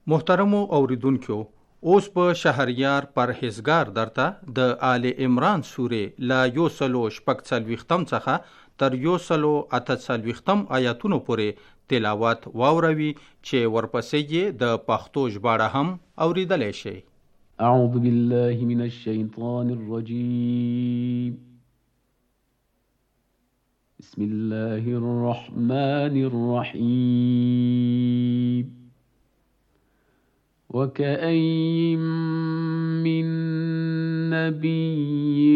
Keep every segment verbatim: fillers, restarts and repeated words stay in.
محترمو اوریدونکو، اوس په شهریار پرهیزګار درته د آل عمران سورې لا یو سلو شپږ څلوېښتم څخه تر یو سلو اته څلوېښتم آیاتونو پورې تلاوت واوروي چې ورپسې یې د پښتو ژباړه هم اوریدلی شئ. اعوذ بالله من الشیطان الرجیم. بسم الله الرحمن الرحیم. وكأين من نبي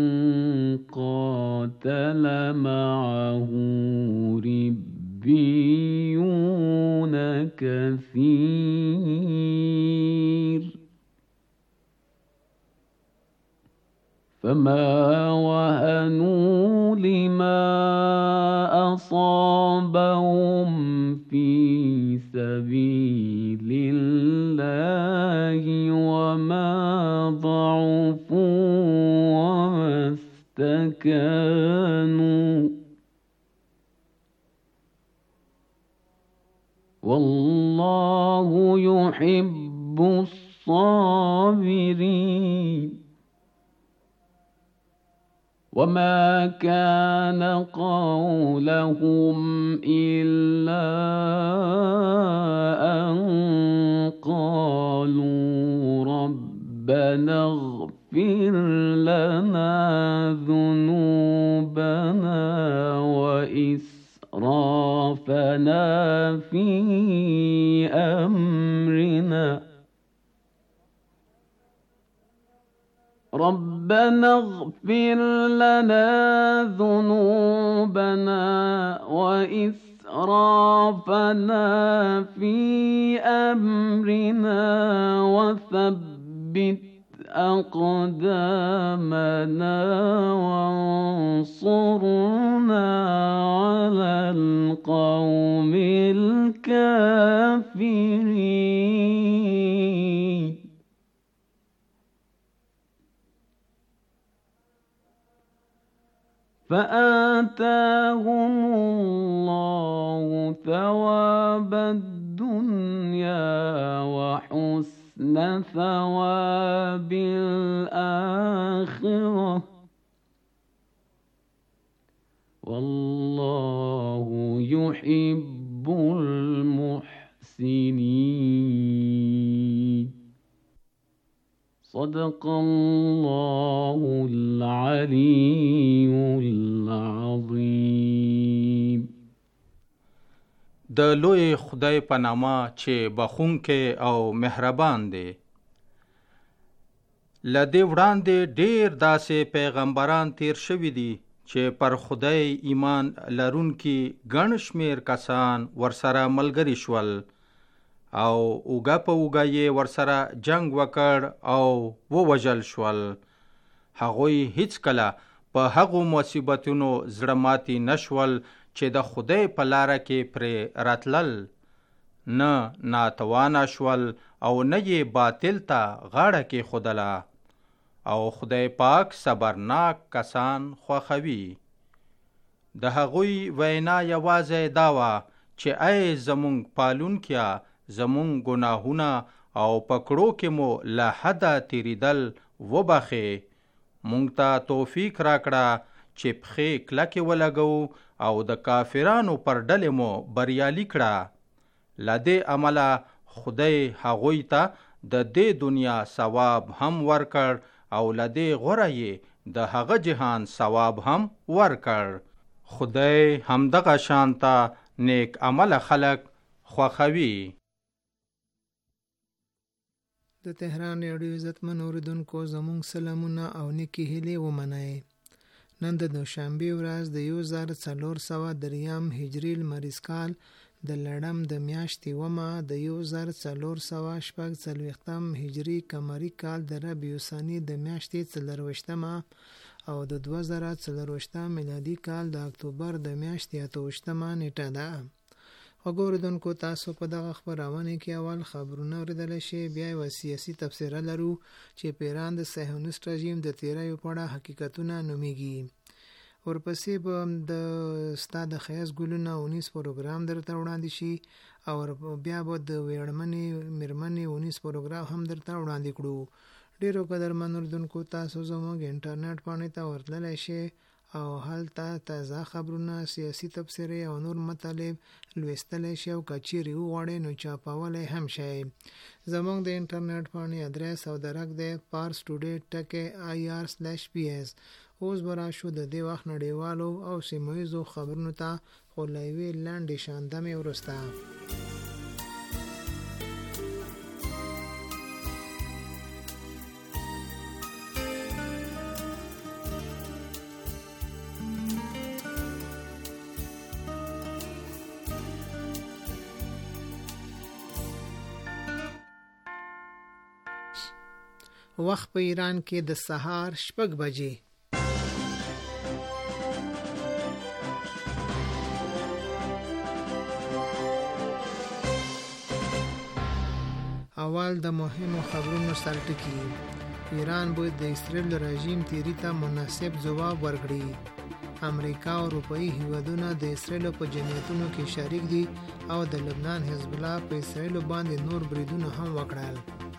قاتل معه ربيون كثير فما وهنوا لما أصابهم في سبيل الله وما ضعفوا وما استكانوا والله يحب الصابرين. وما كان قولهم إلا أن قالوا ربنا اغفر لنا ذنوبنا وإسرافنا في أمرنا ربنا اغفر لنا ذنوبنا وإسرافنا في أمرنا وثبت أقدامنا وانصرنا على القوم الكافرين. فآتاهم الله ثواب الدنيا وحسن ثواب الآخرة والله يحب المحسنين. صدق الله العلي العظيم. د لوی خدای په نامه چې بخښونکی او مهربان دی. له دې وړاندې ډېر داسې پیغمبران تیر شوي دي چې پر خدای ایمان لرونکي ګڼ شمېر کسان ورسره ملګري شول او اوږه په اوږه یې ورسره جنگ وکړ او ووژل شول. هغوی هیڅکله په هغو مصیبتونو زړه ماتي نشول چې د خدای په لاره کې پرې راتلل، نه ناتوانه شول او نه یې باطل ته غاړه کېښودله. او خدای پاک صبرناک کسان خوښوي. د هغوی وینا یوازې دا وه چې ای زمونږ پالونکیه، زمونږ ګناهونه او پکړو کې مو له حده تیریدل وبخې. مونږ ته توفیق راکړه چې پښې کلکې ولګو او د کافرانو پر ډلې مو بریالي کړه. له دې عمله خدای هغوی ته د دې دنیا ثواب هم ورکړ او له دې غوره یې د هغه جهان ثواب هم ورکړ. خدای همدغه شانته نیک عمله خلق خوښوي. د تهران رادیو عزتمن اوریدونکو، زموږ سلامونه او نیکې هیلې ومنئ. نن د دوشنبې ورځ د یو زر څلور سوه دریم هجري لمریز کال د لړم د میاشتې اوومه د یو زر څلور سوه شپږ څلوېښتم هجري قمري کال د ربیع الثاني د میاشتې څلرویشتمه او د دوه زره څلرویشتم میلادي کال د اکتوبر د میاشتې اته ویشتمه نیټه ده. وګوریدونکو، تاسو په دغه خبرونه کې اول خبرونه اوریدلی شئ، بیا یوه سیاسي تبصره لرو چې پیران د صهیونیست رژیم د تیریو په اړه حقیقتونه نومیږي. ورپسې به د ستا د ښایست ګلونه اونیس پروګرام درته وړاندې شي او بیا به د ویړمنې میرمنې ونیس پروګرام هم درته وړاندې کړو. ډیرو قدرمن اردوونکو تاسو زموږ انټرنیټ پاڼې ته ورتللی شئ او هلته تازه خبرونه، سیاسي تبصرې او نور مطالب لوستلی شئ او که چیرې وغواړئ نو چاپولی هم شئ. زموږ د انټرنیټ پاڼې ادرس او درک دی پارس ټوډے ټکی آی آر سلیش پی ایس. اوس به راشو د دې وخت نړیوالو او سیمه ییزو خبرونو ته، خو له یوې لنډې شاندمې وروسته. وخت په ایران کې د سهار شپږ بجې. اول د مهمو خبرونو سرټکی. ایران باید د اسرائیل رژیم تیری ته مناسب ځواب ورکړي. امریکا او اروپایي هیوادونه د اسرائیل په جنایتونو کې شریک دي او د لبنان حزب الله په اسرائیل باندې نور بریدونه هم وکړل.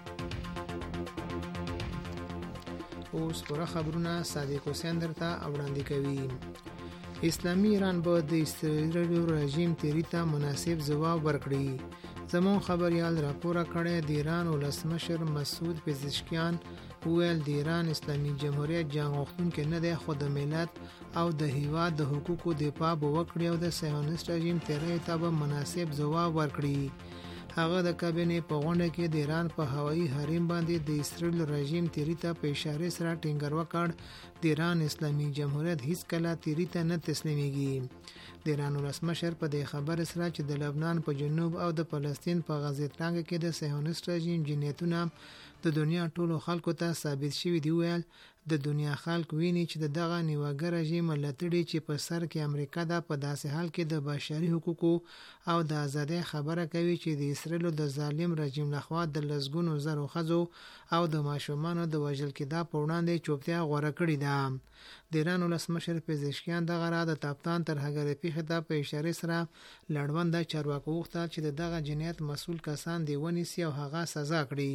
اوس پوره خبرونه صادق حسین درته وړاندې کوي. اسلامي ایران به د اسرائیل رژیم تیری ته مناسب ځواب ورکړي. زمون خبریال راپور کړی د ایران ولسمشر مسعود پزشکیان وویل د ایران اسلامي جمهوریت جنګ غوښتونکی نه دی، خو د ملت او د هیواد د حقوقو دفاع به وکړي او د صهیونیست رژیم تیری ته به مناسب ځواب ورکړي. هغه د کابینې په غونډه کې د ایران په هوایي حریم باندې د اسرائیل رژیم تیری ته په اشاره سره ټینګار وکړ د ایران اسلامي جمهوریت هیڅ کله تیری ته نه تسلیمیږي. د ایران ولسمشر په دې خبر سره چې د لبنان په جنوب او د فلسطین په غزه تنګ کې د صهیونیست رژیم جنایتونه د دنیا ټولو خلکو ته ثابت شوي دی. ویل د دنیا خلک ویني چې دغه نیوګر رژیم لټړي چې په سر کې امریکا ده په داسې حال کې د بشري حقوقو او د ازادۍ خبره کوي چې د اسرائیل د ظالم رژیم لخوا د لسګونو زرو ښځو او د ماشومانو د وژل کېدا په وړاندې چوپتیا غوره کړې ده. د ایران ولسمشر پزشکیان دغه را د تاپتان تر هغې پیښې ته په اشاره سره لړونده چارواکو وغوښتل چې دغه جنایت مسؤل کسان دی ونیسي او هغه سزا کړي.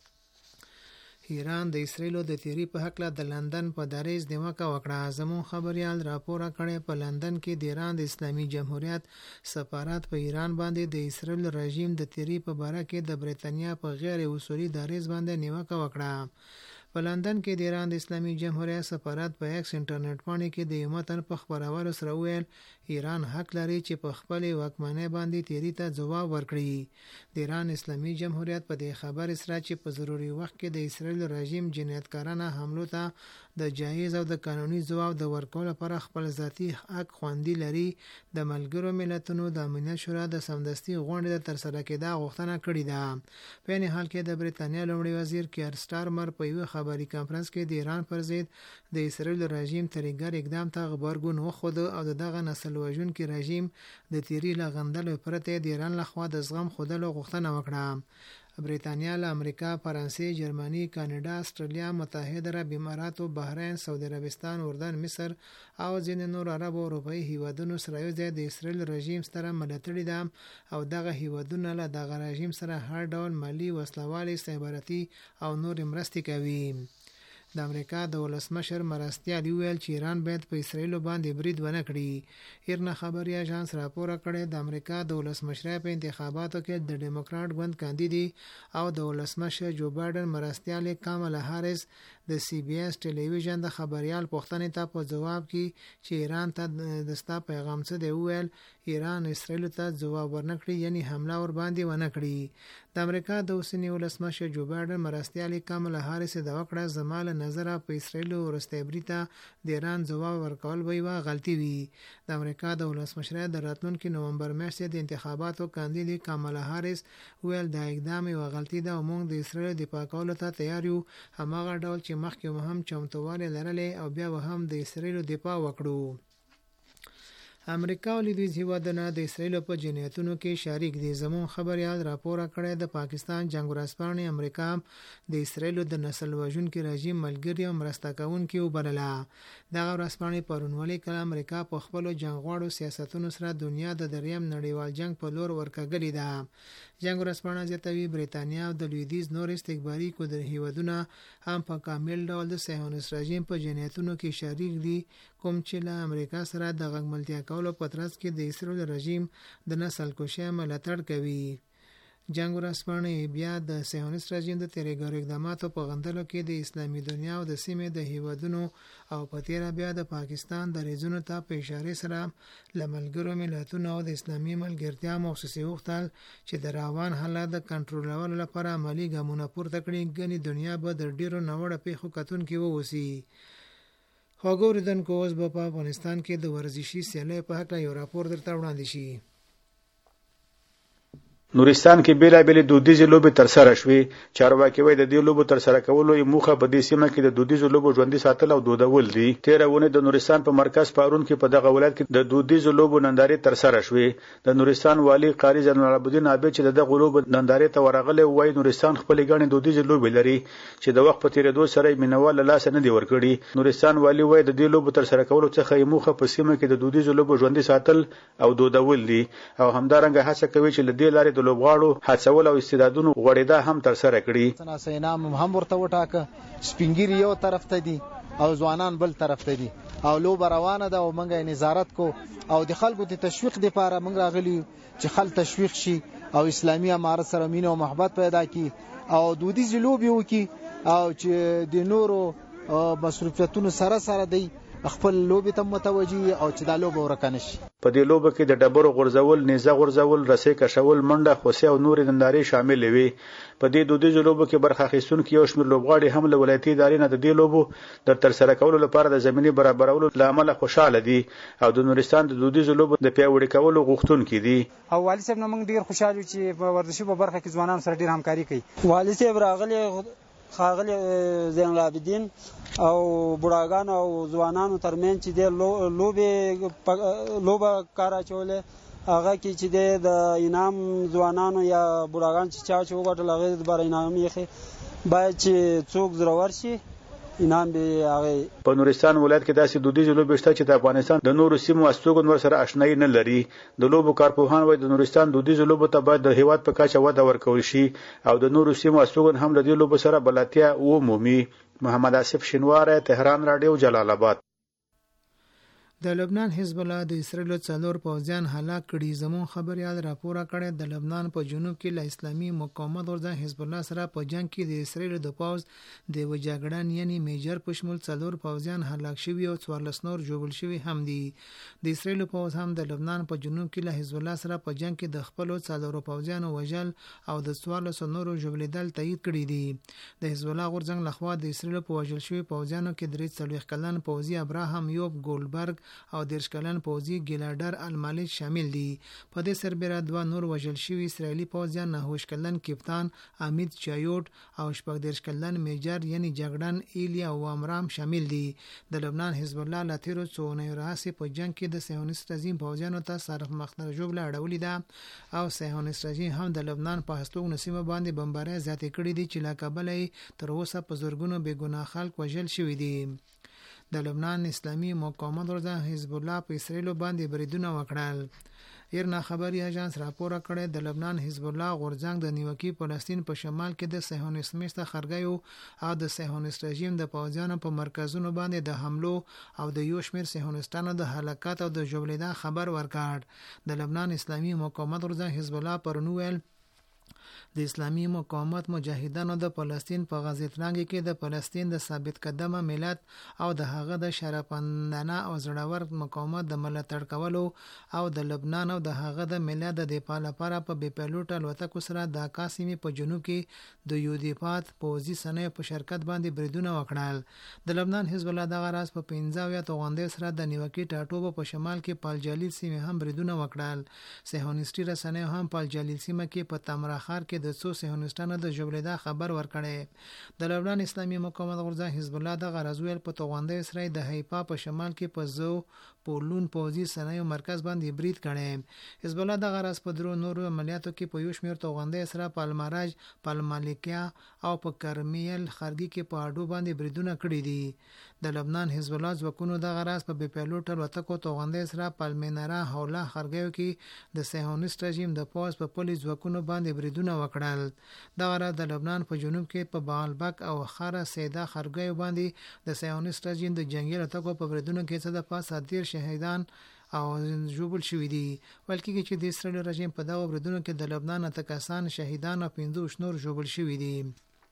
ایران د اسرائیلو د تیری په حق له د لندن په دریځ نیوکه وکړه. زمون خبریال راپور کړی په لندن کې د ایران د اسلامي جمهوریت سفارت په ایران باندې د اسرائیل رژیم د تیری په باره کې د بریتانیا په غیر اصولي دریځ باندې نیوکه وکړه. په لندن کې د ایران د اسلامي جمهوریت سفارت په ایکس انټرنیټ باندې کې د یو متن په خبرولو سره ویل ایران حق لري چې په خپل واکمنۍ باندې تیری ته ځواب ورکړي. د ایران اسلامي جمهوریت په دې خبر سره چې په ضروري وخت کې د اسرائیل رژیم جنایتکارانه حملو ته د جایز او د قانوني ځواب د ورکولو لپاره خپل ذاتي حق خوندي لري. د ملګرو ملتونو د امنیت شورا د سمدستي غونډې د ترسره کېدا غوښتنه کړې ده. په این حال کې د بریتانیا لومړي وزیر کیر سټارمر په یو خبري کانفرنس کې د ایران پر ضد د اسرائیل رژیم تریګر اقدام ته غبرګون وښود او دغه نسل وژونکي رژیم د تیری لغندلو پرته د ایران لخوا د زغم خودلو غوښتنه وکړه. بریتانیا له امریکا، فرانسې، جرمني، کاناډا، استرالیا، متحده عرب امارات، بحرین، سعودي عربستان، اردن، مصر او ځینې نور عرب او اروپایي هیوادونو سره یوځای د اسرائیل رژیم سره ملاتړي ده او دغه هیوادونه له دغه رژیم سره هر ډول مالی، وسلوالي، استخباراتي او نور مرستې کوي. د امریکا د ولسمشر مرستیال ویل چې ایران باید په اسرائیل باندې برید ونه کړي. ایرنا خبري اژانس راپور کړی د امریکا د ولسمشرۍ په انتخاباتو کې د ډیموکرات ګوند کاندیدي او د ولسمشر جو بایدن مرستیال کاملا هاریس د سی بي اس ټلویزیون د خبريال پوښتنې ته په جواب کې چې ایران ته د ستا پیغام څه دی ویل ایران اسرائیل ته جواب ورنکړي یعنی حمله ور باندې ونه کړي. د امریکا د اوسنی ولسمشر جو بایدن مرستیال کاملا هاریس د وکړه زماله نظر په اسرائیل ورسته بریته د ایران جواب ورکول وی وا غلطي وي. د امریکا د ولسمشرۍ د راتلونکي نومبر میاشتې د انتخاباتو کاندید کاملا هاریس ویل دا اقدام یو غلطي ده او موږ د اسرائیل د پاکولو ته تیار یو، هماغه ډول چې مخکې هم چمتووالی لرلې او بیا هم د اسرائیل دفاع وکړو. امریکا او لویدیځ هیوادونه د اسرایل په جنایتونو کې شریک دي. زمون خبريال راپور کړی د پاکستان جنگ ورځپاڼې امریکا د اسرایل د نسل وژونکي رژیم ملګری او مرسته کوونکي وبلله. دغه ورځپاڼې پرونولي کله امریکا په خپل جنگواړو سیاستونو سره دنیا د دریم نړیوال جنگ په لور ورکګلې ده. جنگ ورځپاڼه زیاتوي بریتانیا او د لویدیځ نور استکباري قدرت هیوادونه هم په کامل ډول د صهیونیست رژیم په جنایتونو کې شریک دي، کوم چې له امریکا سره د غږملتیا کولو په ترڅ کې د اسرائیل رژیم د نسل کشۍ ملاتړ کوي. جنگ ورځپاڼې بیا د صهیونیست رژیم د تیریګر اقداماتو په غندلو کې د اسلامي دنیا او د سیمې د هیوادونو او په تیره بیا د پاکستان د ریزونو ته په اشاره سره له ملګرو ملتونو او د اسلامي ملګرتیا موسسې وغوښتل چې د روان حالت د کنټرولولو لپاره عملي ګامونه پورته کړي، ګنې دنیا به د ډیرو ناوړه پیښو کتونکي واوسي. خو ګوریدونکو اوس به په افغانستان کې د ورزشي سیالیو په هکله یو راپور درته وړاندې شي. نورستان کې بیلابېلې دودیزې لوبې ترسره شوې. چارواکي وایي د دې لوبو ترسره کولو یې موخه په دې سیمه کې د دودیزو لوبو ژوندي ساتل او دودول دي. تېره اونۍ د نورستان په مرکز پارون کې په دغه ولایت کې د دودیزو لوبو نندارې ترسره شوې. د نورستان والي قاري زین العابدین عابد چې دغه لوبو نندارې ته ورغلی وایي نورستان خپلې ګڼې دودیزې لوبې لري چې د وخت په تېرېدو سره یې مینوال له لاسه نه دي ورکړي. نورستان والي وایي د دې لوبو ترسره کولو څخه یې موخه په سیمه کې د دودیزو لوبو ژوندي ساتل او دودول دي او همدارنګه هڅه کوي چې له دې لارې د لوبغاړو هڅول او استعدادونو غوړېدا هم ترسره کړي. تناسه انعام هم ورته وټاکه، سپینګری یو طرف ته دي او ځوانان بل طرف ته دي او لوبه روانه ده او موږ نظارت کو او د خلکو د تشویق لپاره موږ راغلي چې خلک تشویق شي او اسلامي امارت سره مینه او محبت پیدا کی او دودیز لوبي وکي او چې د نورو مصروفیتونو سره سره دی خپل لوبې ته متوجي او چې دا لوبه ورکنه شي. په دې لوبه کې د ډبرو غورځول، نیزه غورځول، رسۍ کشول، منډه، خوسي او نورې نندارې شامل وي. په دې دودیزو لوبو کې برخه اخیستونکي یو شمېر لوبغاړي هم له ولایتي ادارې نه د دې لوبو د ترسره کولو لپاره د زمینې برابرولو له امله خوشحاله دي او د نورستان د دودیزو لوبو د پیاوړي کولو غوښتونکي دي. او والي صاحب نه موږ ډېر خوشحال یو چې په ورزشي په برخه کې ځوانان سره ډېر همکاري کوي. والي صاحب راغلی خاغلی زین العابدین او بوډاګانو او ځوانانو ترمنځ چې د لوبې لوبه کار اچولی هغه کې چې د انعام ځوانانو یا بوډاګان چې چا چې وګټل هغې دپاره انعام ایښی باید چې څوک زړور شي انعام به هغه. په نورستان ولایت کې داسې دودیزې لوبې شته چې د افغانستان د نورو سیمو استوګن ورسره آشنایي نه لري. د لوبو کارپوهان وایي د نورستان دودیزو لوبو ته باید د هیواد په کچه وده ورکول شي او د نورو سیمو استوګن هم له دې لوبو سره بلدتیا ومومي. محمد آصف شینواری، تهران رادیو، جلال آباد. د لبنان حزب الله د اسرائیل څلور پوځیان هلاک کړي. زمون خبريال راپور کړی د لبنان په جنوب کې له اسلامي مقاومت ورځ حزب الله سره په جنگ کې د اسرائیل د پوځ د وجاګړن یعنی میجر په شمول څلور پوځیان هلاک شوي او څوارلس نور ژوبل شوي هم دي. د اسرائیل پوځ هم د لبنان په جنوب کې له حزب الله سره په جنگ کې د خپل څلور پوځیانو وژل او د څوارلس نورو ژوبلیدل تایید کړي دي. د حزب الله غورځنګ لخوا د اسرائیل په وژل شوي پوځیانو کې درې څلوېښت کلن پوځي ابراهام یوب ګولبرګ او دیرش کلن پوځي ګیلاډر المالج شامل دي. په دې سربېره دوه نور وژل شوي اسرائیلي پوځیان نهوش کلن کپتان امید چایوټ او شپږ دیرش کلن میجر یعنی جګړن ایلیا او امرام شامل دي. د لبنان حزب الله له تېرو څو اونیو راهیسې په جنګ کې د صهیونیست رژیم پوځیانو ته سرخ مخته ژوبله اړولې ده او صهیونیست رژیم هم د لبنان په هستوګنو سیمه باندې بمبارۍ زیاتې کړي دي چې له کبله یې تر اوسه په زرګونو بېګناه خلک وژل شوي دي. د لبنان اسلامي مقاومت ورځ حزب الله په اسرائیل باندې بریدونه وکړل. ایرنا خبري اژانس راپور کړی د لبنان حزب الله غورځنګ د نیوکي فلسطین په شمال کې د صهیونیست میشته خرګیو او د صهیونیست رژیم د پوځیانو په مرکزونو باندې د حملو او د یو شمېر صهیونیستانو د هلاکت او د ژوبلیدا خبر ورکړ. د لبنان اسلامي مقاومت ورځ حزب الله پرون ویل د اسلامي مقاومت مجاهدانو د فلسطین په غزه ترنګ کې د فلسطین د ثابت قدمه ملت او د هغه د شرفمندانه او زړور مقاومت د ملاتړ کولو او د لبنان او د هغه د ملت د دفاع لپاره په بې پیلوټ الوتکو سره د کاسمي په جنوب کې د یودیپات پوځي سنې په شرکت باندې بریدونه وکړل. د لبنان حزب الله دغه راز په پنځه یا توغندې سره د نیوکي ټاټوب په شمال کې پالجلیل سیمه هم بریدونه وکړل. صهیونیستي رسنۍ هم پالجلیل سیمه کې په تمراخار کې د څو صهیونیستانو د ژوبلیدا خبر ورکړی. د لبنان اسلامي مقاومت غورځنګ حزب الله د غرض ویل په توغندې سره د هیپا په شمال کې په زو پولون پوځي صنایعو مرکز باندې برید کړی. حزب الله دغه راز په درو نورو عملیاتو کې په یو شمېر توغندۍ سره په الماراج، په المالکیا او په کرمیل خارګي کې په اډو باندې بریدونه کړي دي. د لبنان حزب الله ځواکونو دغه راز په بې پیلوټ الوتکو توغندۍ سره په المناره حوله خارګیو کې د صهیونیست رژیم د پوځ په پلي ځواکونو باندې بریدونه وکړل. دغه راز د لبنان په جنوب کې په بالبک او خاره سیدا خارګیو باندې د صهیونیست رژیم د جنگي الوتکو په بریدونو کې څه د پاسه ډیر شهیدان او ژوبل شوي دي. ویل کېږي چې د اسرائیل رژیم په دغو بریدونو کې د لبنان اته کسان شهیدان او پنځه نور ژوبل شوي دي.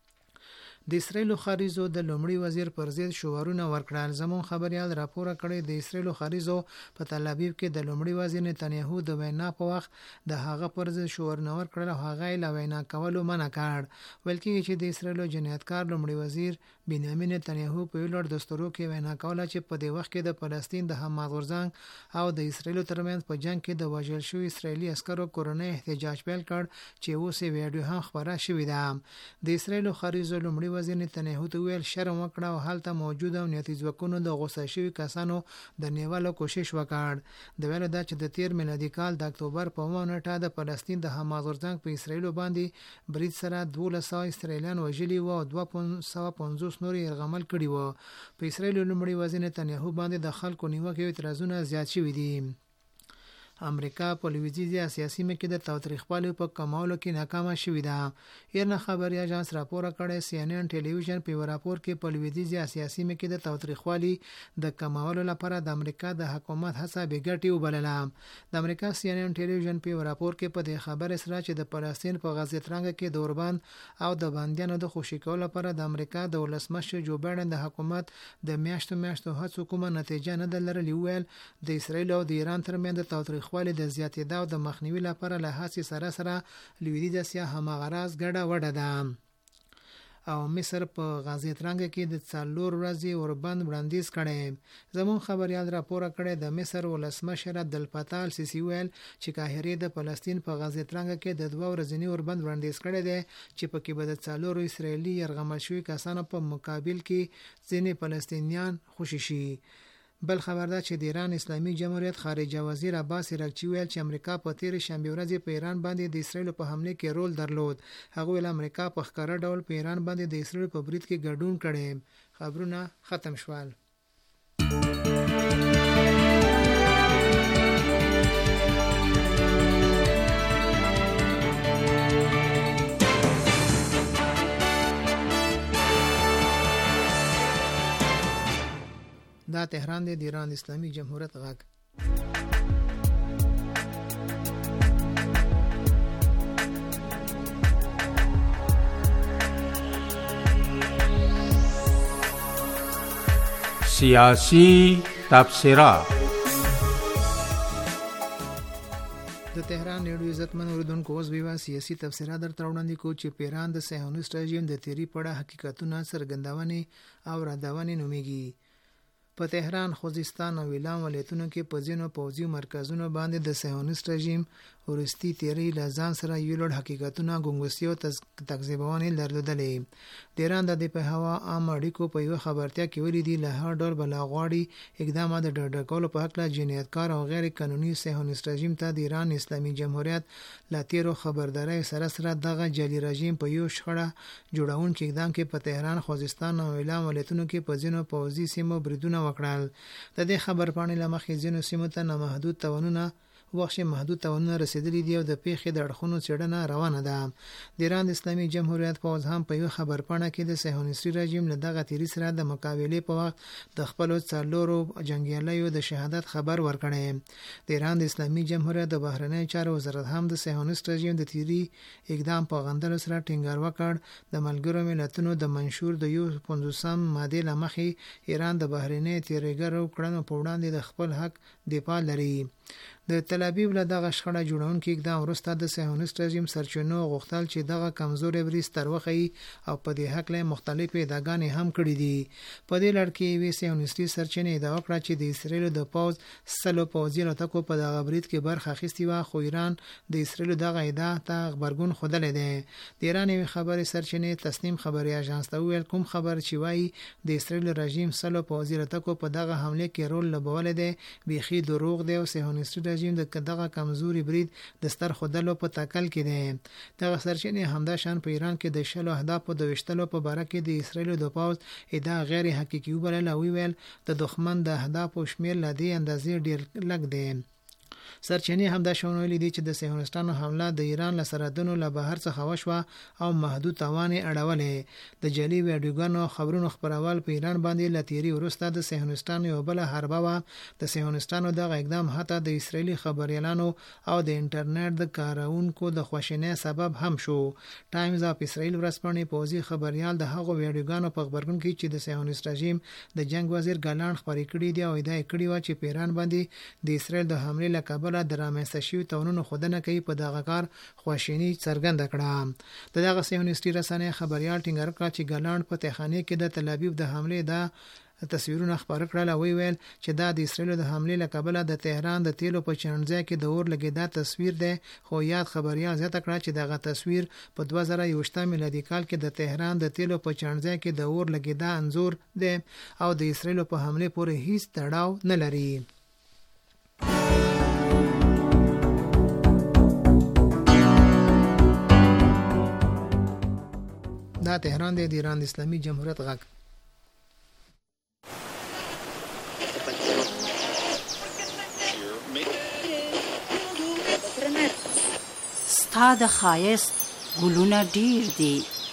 د اسرائیل خارجو د لومړي وزیر پر ضد شعارونه ورکړل. زمون خبريال راپور کړی د اسرائیل خارجو په تل ابیب کې د لومړي وزیر نتنیاهو د وینا په وخت د هغه پر ضد شعارونه ورکړل او هغه لا وینا کولو منع کړ. ویل کېږي چې د اسرائیل جنایتکار لومړي وزیر بنیامین نتنیاهو په لړ دستورو کې وینا کوله چې په دې وخت کې د فلسطین د حماس غورځنګ او د اسرائیل ترمنځ په جنگ کې د وژل شوی اسرائیلي عسکرو کورنۍ احتجاج پیل کړ چې اوس یې ویډیو هم خبره شوې ده. د اسرائیل خارجو لومړي وزیر نتنیاهو ته ویل شرم وکړه او هلته موجود او نیتي ځواکونو د غوسه شوي کسانو د نیولو کوشش وکړ. د ویلو دا چې د تیر میلادي کال د اکتوبر په اووه نیټه د فلسطین د حماس غورځنګ په اسرائیل باندې برید سره دولس سوه اسرائیلیان وژلي وو او دوه سوه پنځوس نور یرغمل کړي وو. په اسرائیل لومړي وزیر نتنیاهو باندې د خلکو نیوکې او اعتراضونه زیات شوي دي. امریکا په لویدیځي اسیا سیمه کې د تاوتریخوالي په کمولو کې ناکامه شوې ده. ایرنا خبري اژانس راپور کړی سی ان ان ټلویزیون په راپور کې په لویدیځي اسیا سیمه کې د تاوتریخوالي د کمولو لپاره د امریکا د حکومت هڅه به ګټي وبلله. د امریکا سی ان ان ټلویزیون په راپور کې په دې خبره سره چې د فلسطین په غزه ترنګ کې د اوربند او د باندیانو د خوشي کولو لپاره د امریکا د ولسمشر جو بایدن د حکومت د میاشتو میاشتو هڅو کومه نتیجه نه لرلې. ویل د اسرائیل او د ایران ترمنځ د تاوتریخوالي خپل د زیاتېدا او د مخنیوي لپاره له هڅې سره سره لویدیځ اسیا همغرض ګډه وډه ده. او مصر په غزه ترنګ کې د څلور ورځې اوربند وړاندیز کړي. زمون خبريال راپور کړی د مصر ولسمشر عبدالفتاح السیسی ویل چې قاهره د فلسطین په غزه ترنګ کې د دوه ورځې اوربند وړاندیز کړی دی چې په کې به د څلور اسرایلی يرغمل شوي کسانو په مقابل کې ځینې فلسطینیان خوشي شي. بل خبر ده چې د ایران اسلامي جمهوریت خارجه وزیر عباس عراقچی ویل چې امریکا په تیر شنبه ورځ په ایران باندې د اسرایل په حمله کې رول درلود. هغه ویل امریکا په ښکاره ډول په ایران باندې د اسرایل په برید کې ګډون کړي. خبرونه ختم شول. دا تهران دی د ایران اسلامي جمهوریت غږ. سیاسی تبصره. د تهران ریډیو عزتمن اوریدونکو اوس به سیاسي تبصره درته وړاندې کوو چې پیران د صهیونیست رژیم د تیری پړه حقیقتونه څرګندونې او ردونې نومیږي. په تهران، خوزستان او ایلام ولایتونو کې په ځینو پوځي مرکزونو باندې د صهیونیست رژیم ورستی تیری لازان سره یو لړ حقیقتونه ګنګوسي او تکذیبونه درلودلې. د ایران د په هوا عام اړیکو په یو خبرتیا کې ویلي دي له هر ډول بلاغواړي اقدامات د ډډکولو په حق لا جنایتکار او غیر قانوني صهیونیست رژیم ته د ایران اسلامي جمهوریت لاتیرو خبرداري سره سره دغه جعلي رژیم په یو شخړه جوړون کې اقدام کې په تهران، خوزستان او ایلام ولایتونو کې په ځینو پوځي سیمو بریدونه وکړل. د دې خبر پاڼې لمخې ځینو سیمو ته نامحدود تاوانونه وخت محدود تاوانونه رسیدلي دي او د پیښې د اړخونو څېړنه روانه ده. د ایران اسلامي جمهوریت پوځ هم په یو خبر پاڼه کې د صهیونیستي رژیم له دغه تیری سره د مقابلې په وخت د خپلو څلورو جنګیالیو د شهادت خبر ورکړی. د ایران د اسلامي جمهوریت د بهرنیو چارو وزارت هم د صهیونیست رژیم د تیری اقدام په غندلو سره ټینګار وکړ. د ملګرو ملتونو د منشور د یو پنځوسم ماده لمخې ایران د بهرنیو تیریګرو کړنو په وړاندې د خپل حق دفاع لري. د تل ابیب له دغه شخړه جوړونکو اقدام وروسته د صهیونیست رژیم سرچینو غوښتل چې دغه کمزوري بریس تر وخی او په دې حق له مختلفې ادعاګانې هم کړې دي. په دې لړ کې وی صهیونیستي سرچینې ادعا وکړه چې د اسرایل د پوز سلو پوزي الوتکو په دغه برید کې برخه اخیستې و، خو ایران د اسرایل دغه ادعا ته خبرګون خوده دی. د ایران یو خبري سرچینې تسنیم خبري اژانس ته ویل کوم خبر چې وایي د اسرایل رژیم سلو پوزي الوتکو په دغه حمله کې رول لوبول دی بيخي دروغ دی او صهیونیستي رژیم د دغه کمزوري برید د ستر خودلو په تکل کې دی. دغه سرچینې همدا شان په ایران کې د شلو اهدافو د وشتلو په باره کې د اسرایل د پوز ادعا غیر حقيقي وبلل او ویل د دښمن د اهدافو شمیر لدی اندازې ډیر لږ دی. سرچینې هم دا شونولې دي چې د صهیونیستانو حمله د ایران له سرحدونو له بهر څخه وشوه او محدود توان اړولې. د جعلي ویډیوګانو خبرونو خبرول په ایران باندې لتیری ورسته د صهیونیستانو یو بل حربه و. د صهیونیستانو دغه اقدام حتی د اسرایلی خبريالانو او د انټرنیټ د کارونکو د خوشینې سبب هم شو. ټایمز اف اسرائیل ورسپانې پوزي خبريال د هغو ویډیوګانو په خبرګون کې چې د صهیونیست رژیم د جنگ وزیر ګالاند خبرې کړې دي او ادعا کړې و چې په ایران باندې د اسرائیل د حمله له کبله د رامنځته شوي تونونو خودنه کوي په دغه کار خواشینی څرګنده کړه. د دغه صهیونیستي رسنۍ خبريال ټینګار کړ چې ګالاند په تخانه کې د تل ابیب د حمله د تصویرونه خبر کړل او ویل چې دا د اسرایل د حمله له کبله د تهران د تیلو په چنځای کې د اور لګیدا تصویر دی. خو یاد خبريال زیاته کړه چې دغه تصویر په دوه زره یوویشت میلادي کال کې د تهران د تیلو په چنځای کې د اور لګیدا انزور دی او د اسرایل په حمله پورې هیڅ تړاو نه لري. دا تهران دی د ایران د اسلامي جمهوریت غږ. ستا د ښایست ګلونه ډیر دي.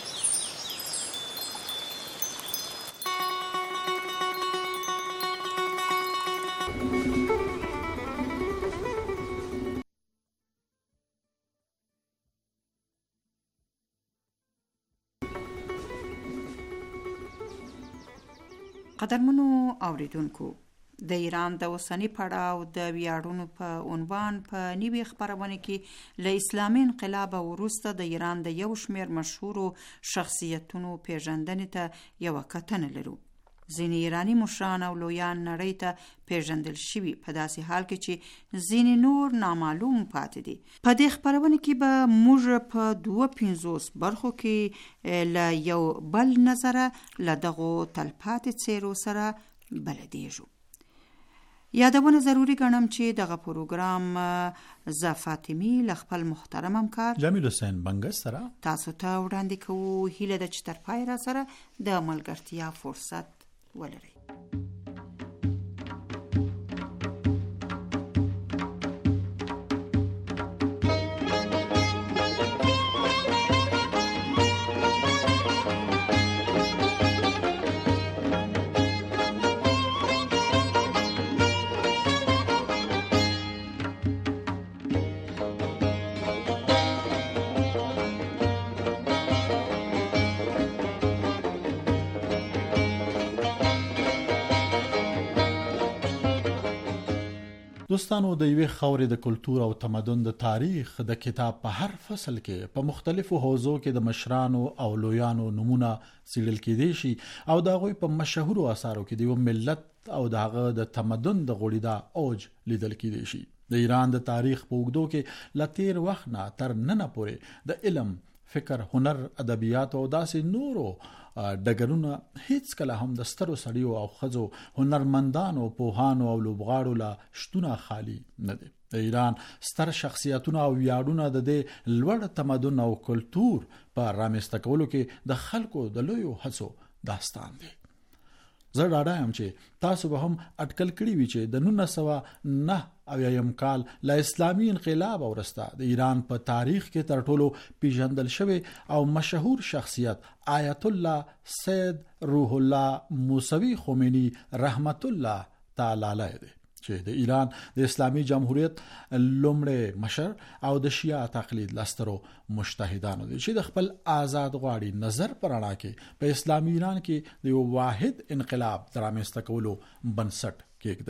قدرمنو اوریدونکو، د ایران د اوسنی پړاو د ویاړونو په عنوان په نوي خبرونه کې له اسلامي انقلاب وروسته د ایران د یو شمېر مشهورو شخصیتونو پیژندنې ته یو کتنه لرو. ځینې ایرانی مشران او لویان نړۍ ته پیژندل شوي، په داسې حال کې چې ځینې نور نامعلوم پاتې دي. په دې خبرونه کې به موږ په دوه پنځوس برخو کې له یو بل نظره له دغو تلپاتې څیرو سره بلدیږو. یادونه ضروری ګڼم چې دغه پروګرام ز فاطمی ل خپل محترم همکار جمیل حسین بنګس سره تاسو ته وړاندې کوو، هیله ده چې تر پای را سره د ملګرتیا فرصت ولرئ. دوستانو، د یوې خاورې د کلتور او تمدن د تاریخ د کتاب په هر فصل کې په مختلفو حوزو کې د مشرانو او لویانو نمونه څیړل کېدی شي او د هغوی په مشهورو اثارو کې د یو ملت او د هغه د تمدن د غوړېدا اوج لیدل کېدی شي. د ایران د تاریخ په اوږدو کې له تیر وخت نه تر ننه پورې د علم، فکر، هنر، ادبیات او داسې نورو ډګرونه هیڅ کله هم د سترو سړیو او ښځو، هنرمندانو، پوهانو او لوبغاړو له شتونه خالی نه دي. د ایران ستر شخصیتونه او ویاړونه د دې لوړ تمدن او کلتور په رامنځته کولو کې د خلکو د لویو هڅو داستان دی. زه ډاډه یم چې تاسو به هم اټکل کړي وي چې د نولس سوه نهه اویایم کال له اسلامي انقلاب وروسته د ایران په تاریخ کې تر ټولو پیژندل شوی او مشهور شخصیت آیت الله سید روح الله موسوي خمینی رحمت الله تعالی علیه دی، چې د ایران د اسلامي جمهوریت لومړی مشر او د شیعه تقلید لسترو مجتهدانو دی چې د خپل آزاد غواړي نظر پر اړه کې په اسلامي ایران کې د یو واحد انقلاب رامنځته کولو بنسټ کېږدي.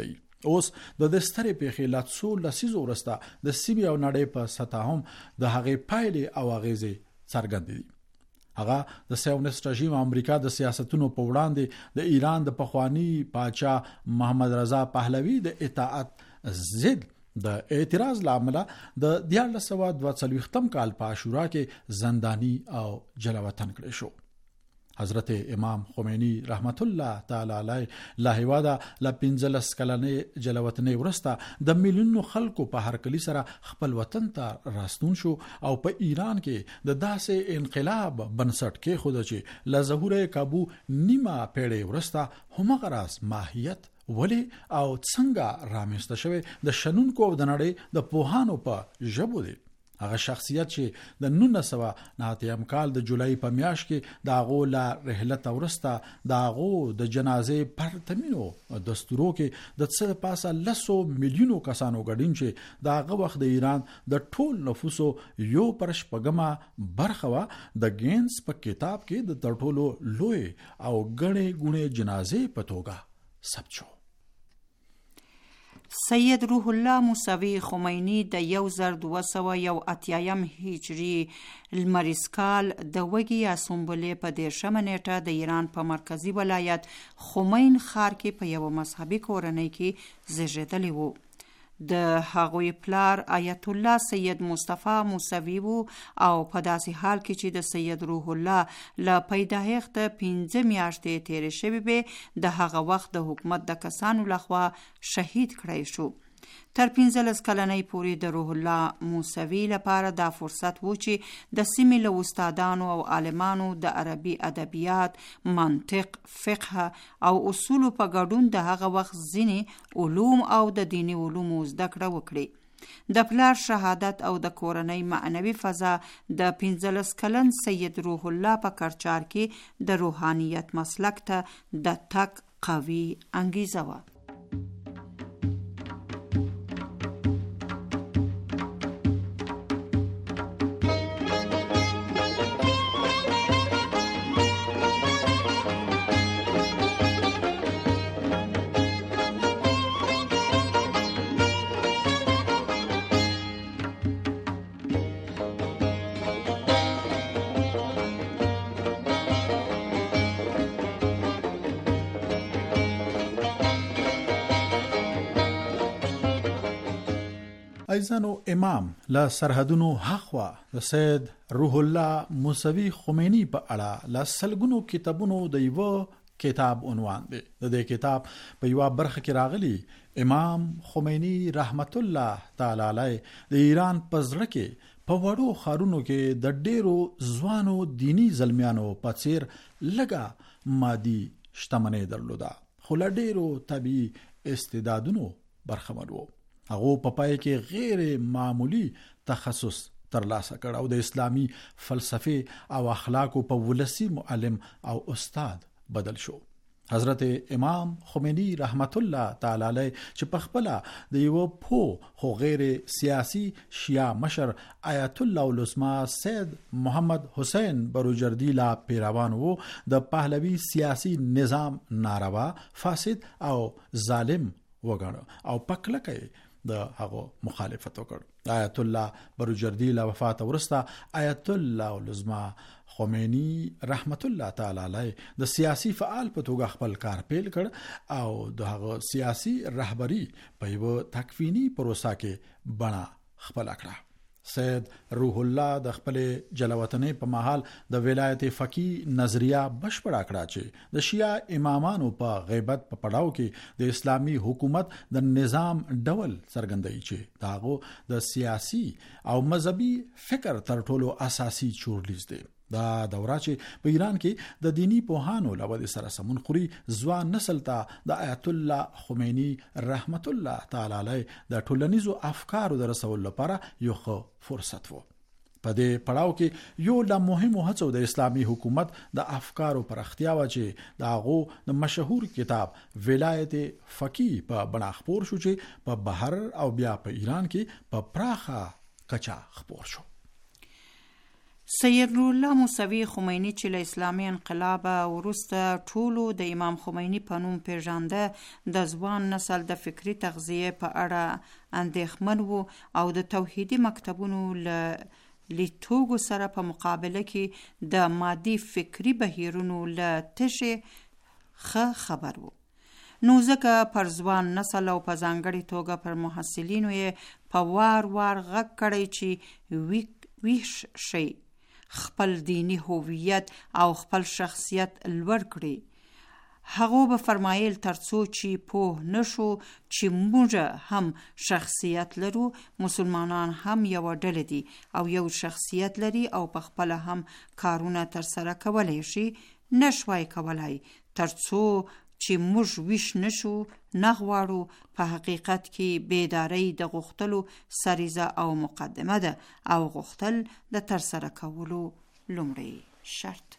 اوس د دې سترې پیښې لا څو لسیزو وروسته د سیمې او نړۍ په سطح هم د هغې پایلې او اغیزې څرګندې دي. هغه د سیونست رژیم امریکا د سیاستونو په وړاندې د ایران د پخوانی پاچا محمد رضا پهلوي د اطاعت ضد د اعتراض لامل د دیارلس سوه دوه څلوېښتم کال په عاشورا کې زندانی او جلوطن کړی شو. حضرت امام خمینی رحمت الله تعالی علیه له هیواده ل پنځلس کلنې جلوطنۍ وروسته د میلیونونو خلکو په هرکلي سره خپل وطن ته راستون شو او په ایران کې د داسې انقلاب بنسټ کې خود چې ل ظهور کابو نیمه پیړۍ وروسته همغه راز ماهیت ولی او څنګه رامنځته شوی د شنونکو د نړۍ د پوهانو په ژبو دی. هغه شخصیت چې د نولس سوه نهه اتیا کال د جولای په میاشت کې د هغو له رحلت وروسته د هغو د جنازې پرتمینو دستورو کې د څه پاسه لسو میلیونو کسانو ګډون چې د هغه وخت د ایران د ټول نفوسو یو پر شپږمه برخه وه د ګینز په کتاب کې د تر ټولو لوی او ګڼې ګوڼې جنازې په توګه ثبت شو. سید روح الله موسوي خمینی د یو زر دوه سوه یو اتیایم هجري لمریز کال د وږي یا سنبلې په دېرشمه نیټه د ایران په مرکزي ولایت خمین ښار کې په یوه مذهبي کورنۍ کې زیږېدلی و. د هغوی پلار آیت الله سید مصطفی موسوي و او په داسې حال کې چې د سید روح الله له پیدایښت پنځه میاشتې تیرې شوې وې د هغه وخت د حکومت د کسانو لخوا شهید کړی شو. تر پنځلس کلنۍ پورې د روح الله موسوي لپاره دا فرصت و چې د سیمې له استادانو او عالمانو د عربي ادبیات، منطق، فقه او اصولو په ګډون د هغه وخت ځینې علوم او د دیني علومو زده کړه وکړي. د پلار شهادت او د کورنۍ معنوي فضا د پنځلس کلن سید روح الله په کرچار کې د روحانیت مسلک ته د تک قوي انګیزه وه. ایزانو امام له سرحدونو هخوا د سید روح الله موسوي خمینی په اړه له سلګونو کتابونو د یو کتاب عنوان دی. د دې کتاب په یو برخه کې راغلی امام خمینی رحمت الله تعالی علیه د ایران په زړه کې په وړو ښارونو کې د ډیرو ځوانو دینی زلمیانو په څیر لږه مادي شتمنۍ درلوده خو له ډیرو طبیعي استعدادونو برخمن وو. هغه په پای کې غیر معمولی تخصص ترلاسه کړ او د اسلامی فلسفه او اخلاقو په ولسی معلم او استاد بدل شو. حضرت امام خمینی رحمت الله تعالی علیه چې په خپل د یو پو خو غیر سیاسی شیعه مشر آیت الله العظما سید محمد حسین بروجردی لا پیروان وو د پهلوی سیاسی نظام ناروا، فاسد او ظالم وګڼه او پکلکه د هغه مخالفت وکړ. آیت الله بروجردی له وفات وروسته آیت الله العظما خمینی رحمت الله تعالی علیه د سیاسی فعال په توګه خپل کار پیل کړ او د هغه سیاسی رهبری په یو تکوینی پروسه کې بڼه خپل کړه. سید روح الله د خپل جلوطنۍ په محل د ولایت فقیه نظریه بشپړه کړه چې د شیعه امامانو په غیبت په پړاو کې د اسلامی حکومت د نظام ډول څرګندوي چې داغه د سیاسی او مذهبي فکر تر ټولو اساسي چورلیز دی. دا دوره چې په ایران کې د دینی پوهانو له ودې سره سمون خوري ځوان نسل ته د آیت الله خمینی رحمت الله تعالی علیه د ټولنیزو افکارو د رسولو لپاره یو ښه فرصت وو. په دې پړاو کې یو له مهمو هڅو د اسلامی حکومت د افکارو پراختیا و چې د هغو د مشهور کتاب ولایت فقیه په بڼه خپور شو چې په بهر او بیا په ایران کې په پراخه کچه خپور شو. سیدالله موسوي خمیني چې له اسلامي انقلاب وروسته ټولو د امام خمیني په نوم پیژانده د ځوان نسل د فکري تغذیه په اړه اندېښمن وو او د توحیدي مکتبونو له لیدتوګو سره په مقابله کې د مادي فکري بهیرونو له تشې ښه خبر وو. نو ځکه پر ځوان نسل او په ځانګړې توګه پر محصلینو یې په وار وار غږ کړی چې ویښ شي، خپل دینی هویت او خپل شخصیت لوړ کړي. هغه به فرمایل ترڅو چې پوه نشو چې موږ هم شخصیت لرو، مسلمانان هم یو ډله دي او یو شخصیت لري او په خپل هم کارونه تر سره کولای شي، نشوای کولای ترڅو چې موږ ویښ نشو نه غواړو. په حقیقت کې بیداری د غوښتلو سریزه او مقدمه ده او غوښتل د ترسره کولو لومړی شرط.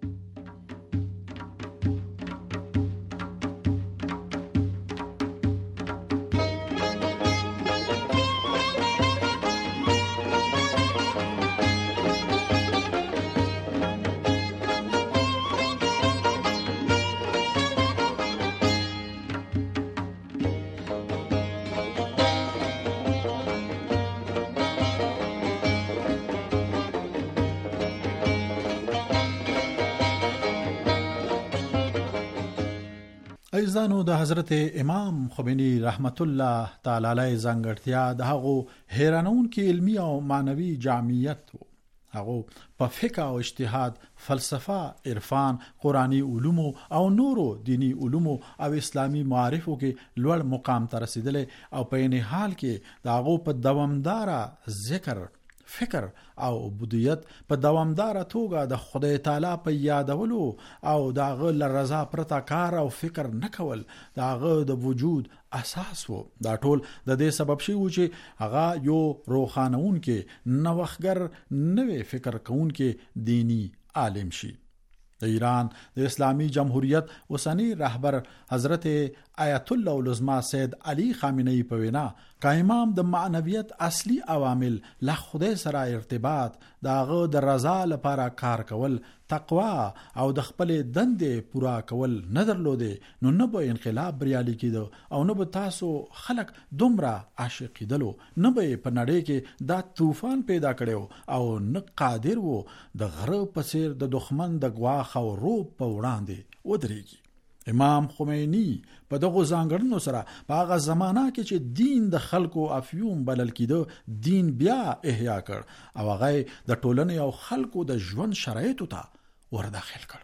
ایزانو د حضرت امام خمینی رحمت الله تعالی علیه ځانګړتیا د هغه حیرانونکي علمی او معنوي جامعیت وو. هغه په فقه او اجتهاد، فلسفه، عرفان، قرآنی علوم او نورو دینی علوم او اسلامی معارفو کې لوړ مقام ته رسیدل او په عین حال کې د هغه په دوامداره ذکر، فکر او عبودیت په دوامداره توګه د خدای تعالی په یادولو او داغه لرضا پرته کار او فکر نه کول داغه د وجود اساس وو. دا ټول د دې سبب شي چې هغه یو روخانون کې نوښتګر نوې فکر کون کې دینی عالم شي. د ایران د اسلامی جمهوریت اوسنی رهبر حضرت آیت الله العظما سید علی خامنه‌ای په وینا که امام د معنویت اصلي عوامل له خدای سره ارتباط، داغه د رضا لپاره کار کول، تقوا او د خپل دندې پورا کول نه درلوده، نو نه به انقلاب بریالي کېدو او نه به تاسو خلک دومره عاشق کېدلو، نه به په نړۍ کې دا طوفان پیدا کړو او نه قادر وو د غره په څیر د دښمن د ګواښ او روب په وړاندې ودرېږي. امام خمینی په دغه ځانګړنو سره په هغه زمانہ کې چې دین د خلکو افیون بلل کېده، دین بیا احیا کړ او هغه د ټولنې او خلکو د ژوند شرایطو ته ورداخل کړ.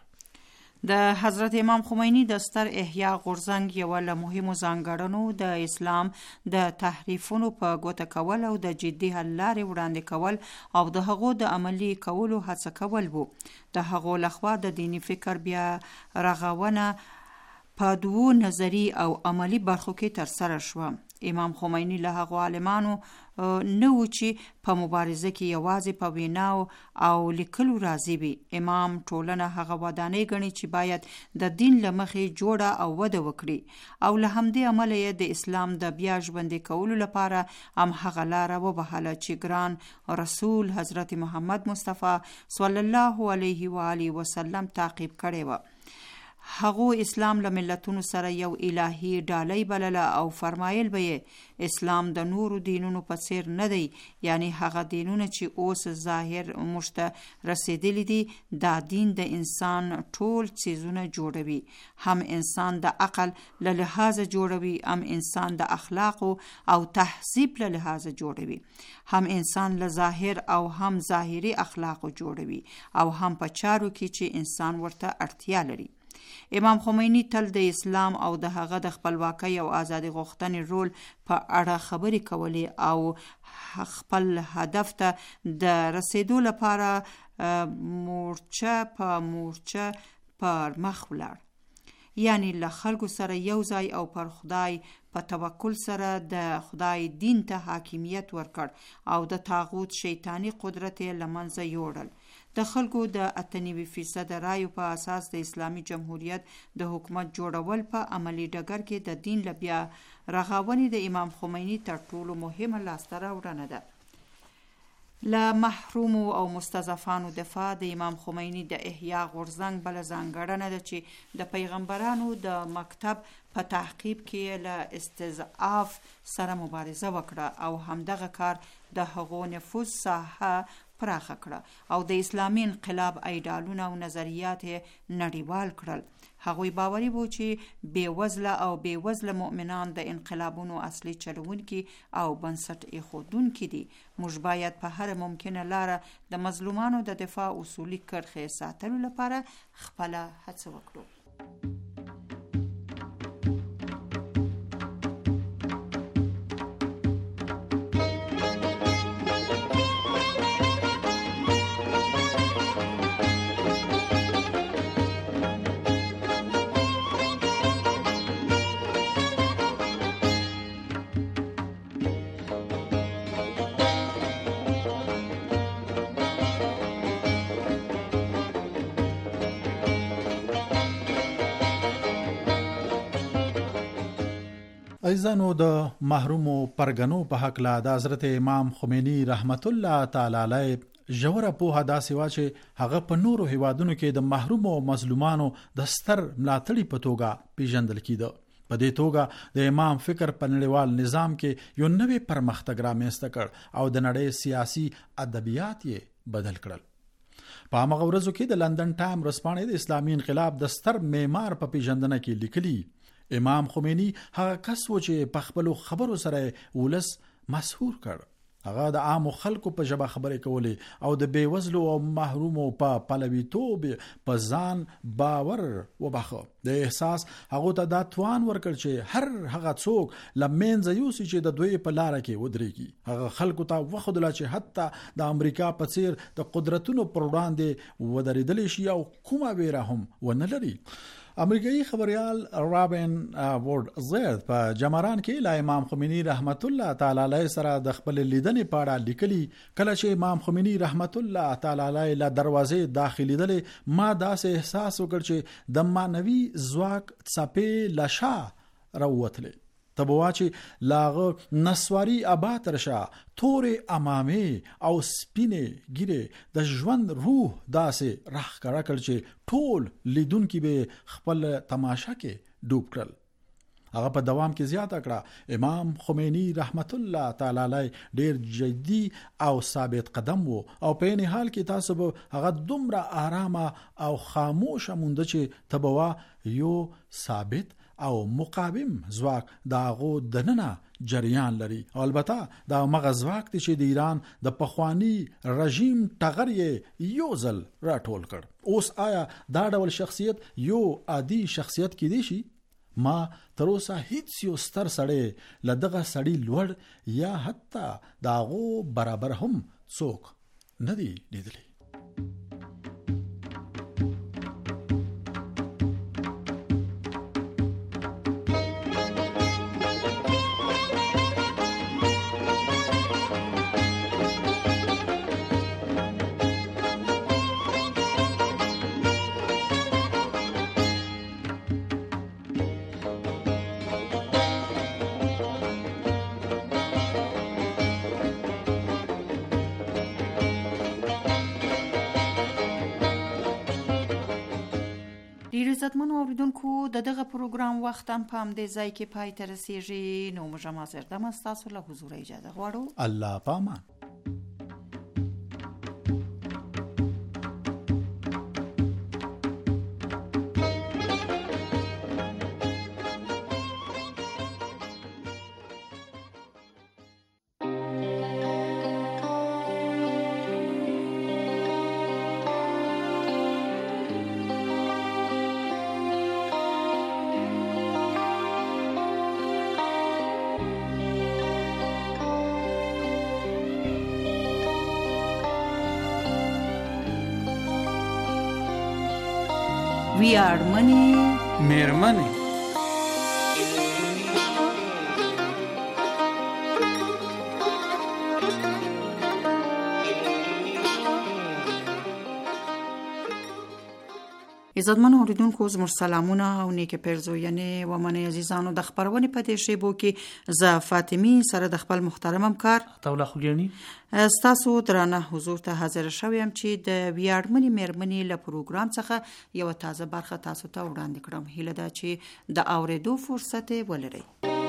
د حضرت امام خمینی د ستر احیا غورځنګ یو له مهمو ځانګړنو د اسلام د تحریفونو په ګوته کول او د جدي حل لارې وړاندې کول او د هغو د عملي کولو هڅه کول وو. د هغو لخوا د دینی فکر بیا رغونه په دوو نظری او عملی برخو کې تر سره شوه. امام خمینی له هغو عالمانو نه و چې په مبارزه کې یوازې په ویناو او لیکلو راضي وي. امام ټولنه هغه ودانۍ ګڼي چې باید د دین له مخې جوړه او وده وکړي او له همدې امله یې د اسلام د بیا ژوندي کولو لپاره هم هغه لاره وبهله چې ګران رسول حضرت محمد مصطفی صلی الله علیه و آله وسلم تعقیب کړی و. هغو اسلام له ملتونو سره یو الهی ډالۍ بلله او فرمایل به یې اسلام د نورو دینونو په څیر نه دی، یعنی هغه دینونه چې اوس ظاهر مشته رسیدلی دي، دا دین د انسان ټول څیزونه جوړوي، هم انسان د عقل له لحاظه جوړوي، هم انسان د اخلاق او تهذیب له لحاظه جوړوي، هم انسان له ظاهر او هم ظاهري اخلاق جوړوي او هم په چارو کې چې انسان ورته اړتیا لري. امام خمینی تل د اسلام او د هغه د خپلواکۍ او ازادي غوښتنې رول په اړه خبرې کولې او خپل هدف ته د رسیدو لپاره مورچه په مورچه پر مخ ولاړ، یعنی له خلکو سره یو ځای او پر خدای په توکل سره د خدای دین ته حاکمیت ورکړ او د طاغوت شیطانی قدرت یې له منځه یوړل. د خلکو د اته نوي فیصد رایو په اساس د اسلامي جمهوریت د حکومت جوړول په عملی ډګر کې د دین له بیا رغونې د امام خمینی تر ټولو مهمه لاسته راوړنه ده. له محرومو او مستضعفانو دفاع د امام خمیني د احیا غورځنګ بله ځانګړنه ده چې د پیغمبرانو د مکتب په تعقیب کې له استضعاف سره مبارزه وکړه او همدغه کار د هغو نفوذ ساحه پراخه کړه او د اسلامي انقلاب ایډالونه او نظریات نړیوال کړل. هغوی باوري وو چې بېوزله او بېوزله مؤمنان د انقلابونو اصلي چلوونکي او بنسټ ایښودونکي دي. موږ باید په هر ممکنه لاره د مظلومانو د دفاع اصولي کرښې ساتلو لپاره خپله هڅه وکړو. ایزانو د محرومو پرګنو په حق لا د حضرت امام خمینی رحمت الله تعالی علیه ژوره پوهه داسې وا چې هغه په نورو هیوادونو کې د محرومو مظلومانو د ستر ملاتړي په توګه پیژندل کیده. په دې توګه د امام فکر په نړیوال نظام کې یو نوې پرمختګ رامنځته کړ او د نړۍ سیاسي ادبیات یې بدل کړل. په هغه ورځو کې د لندن ټایم ورځپاڼې د اسلامي انقلاب د ستر معمار په پیژندنه کې لیکلي امام خمینی هغه کس و چې په خپل خبرو سره ولس مسحور کړ. هغه د عام خلکو په ژبه خبرې کولې او د بیوزلو او محرومو په پلویتوب په ځان باور وبخښه. د احساس هغه ته دا توان ورکړ چې هر هغه څوک لمنځه یوسي چې د دوی په لار کې ودرېږي. هغه خلکو ته وښودل چې حتی د امریکا په څیر د قدرتونو پر وړاندې ودرېدل شي او کومه ویره هم ونه لري. امریکایي خبريال رابن وورد زید په جمران کې لا امام خمینی رحمت الله تعالی علیه سره د خپل لیدنې په اړه لیکلي. کله چې امام خمینی رحمت الله تعالی علیه له دروازې داخلي دل ما داسې احساس وکړ چې د مانوي ځواک څپې لشا راوتلې. تبوا چې لاغه نسواری ابا ترشا تورې امامه او سپینه ګیره د ژوند روح داسې راخ کړه کړ چې ټول لیدونکو به خپل تماشا کې ډوب کړل. هغه په دوام کې زیاته کړه امام خمینی رحمت الله تعالی علیه ډیر جدي او ثابت قدم وو او په نه حال کې تاسو به هغه دومره آرامه او خاموشه مونږ چې تبوا یو ثابت او مقاوم ځواک داغو دننه جریان لري. البته دا مغز ځواک چې د ایران د پخوانی رژیم ټغر یې یو ځل راټول کړ. اوس آیا دا ډول شخصیت یو عادي شخصیت کې دی شي؟ ما تر اوسه هیڅ یو ستر سړی لدغه سړی لوړ یا حتی داغو برابر هم څوک نه دی لیدلی. عزتمنو اوریدونکو د دغه پروګرام وخت هم په همدې ځای کې پای ته رسیږي. نو موږ هم حاضر دم ستاسو له حضور اجازه غواړو. الله پامان. ویاړمنې میرمنې عزتمن اوریدونکو زموږ سلامونه او نیکه پیرزوینې و منی عزیزانو د خبرونې په دې شیبو کې ز فاطمی سره د خپل محترم همکار توله خوګیانی ستاسو درانه حضور ته حاضر شوم چې د ویاړمنې مېرمنې له پروګرام څخه یو تازه برخه تاسو ته وړاندې کړم. هیله ده چې د اوریدو فرصت ولرئ.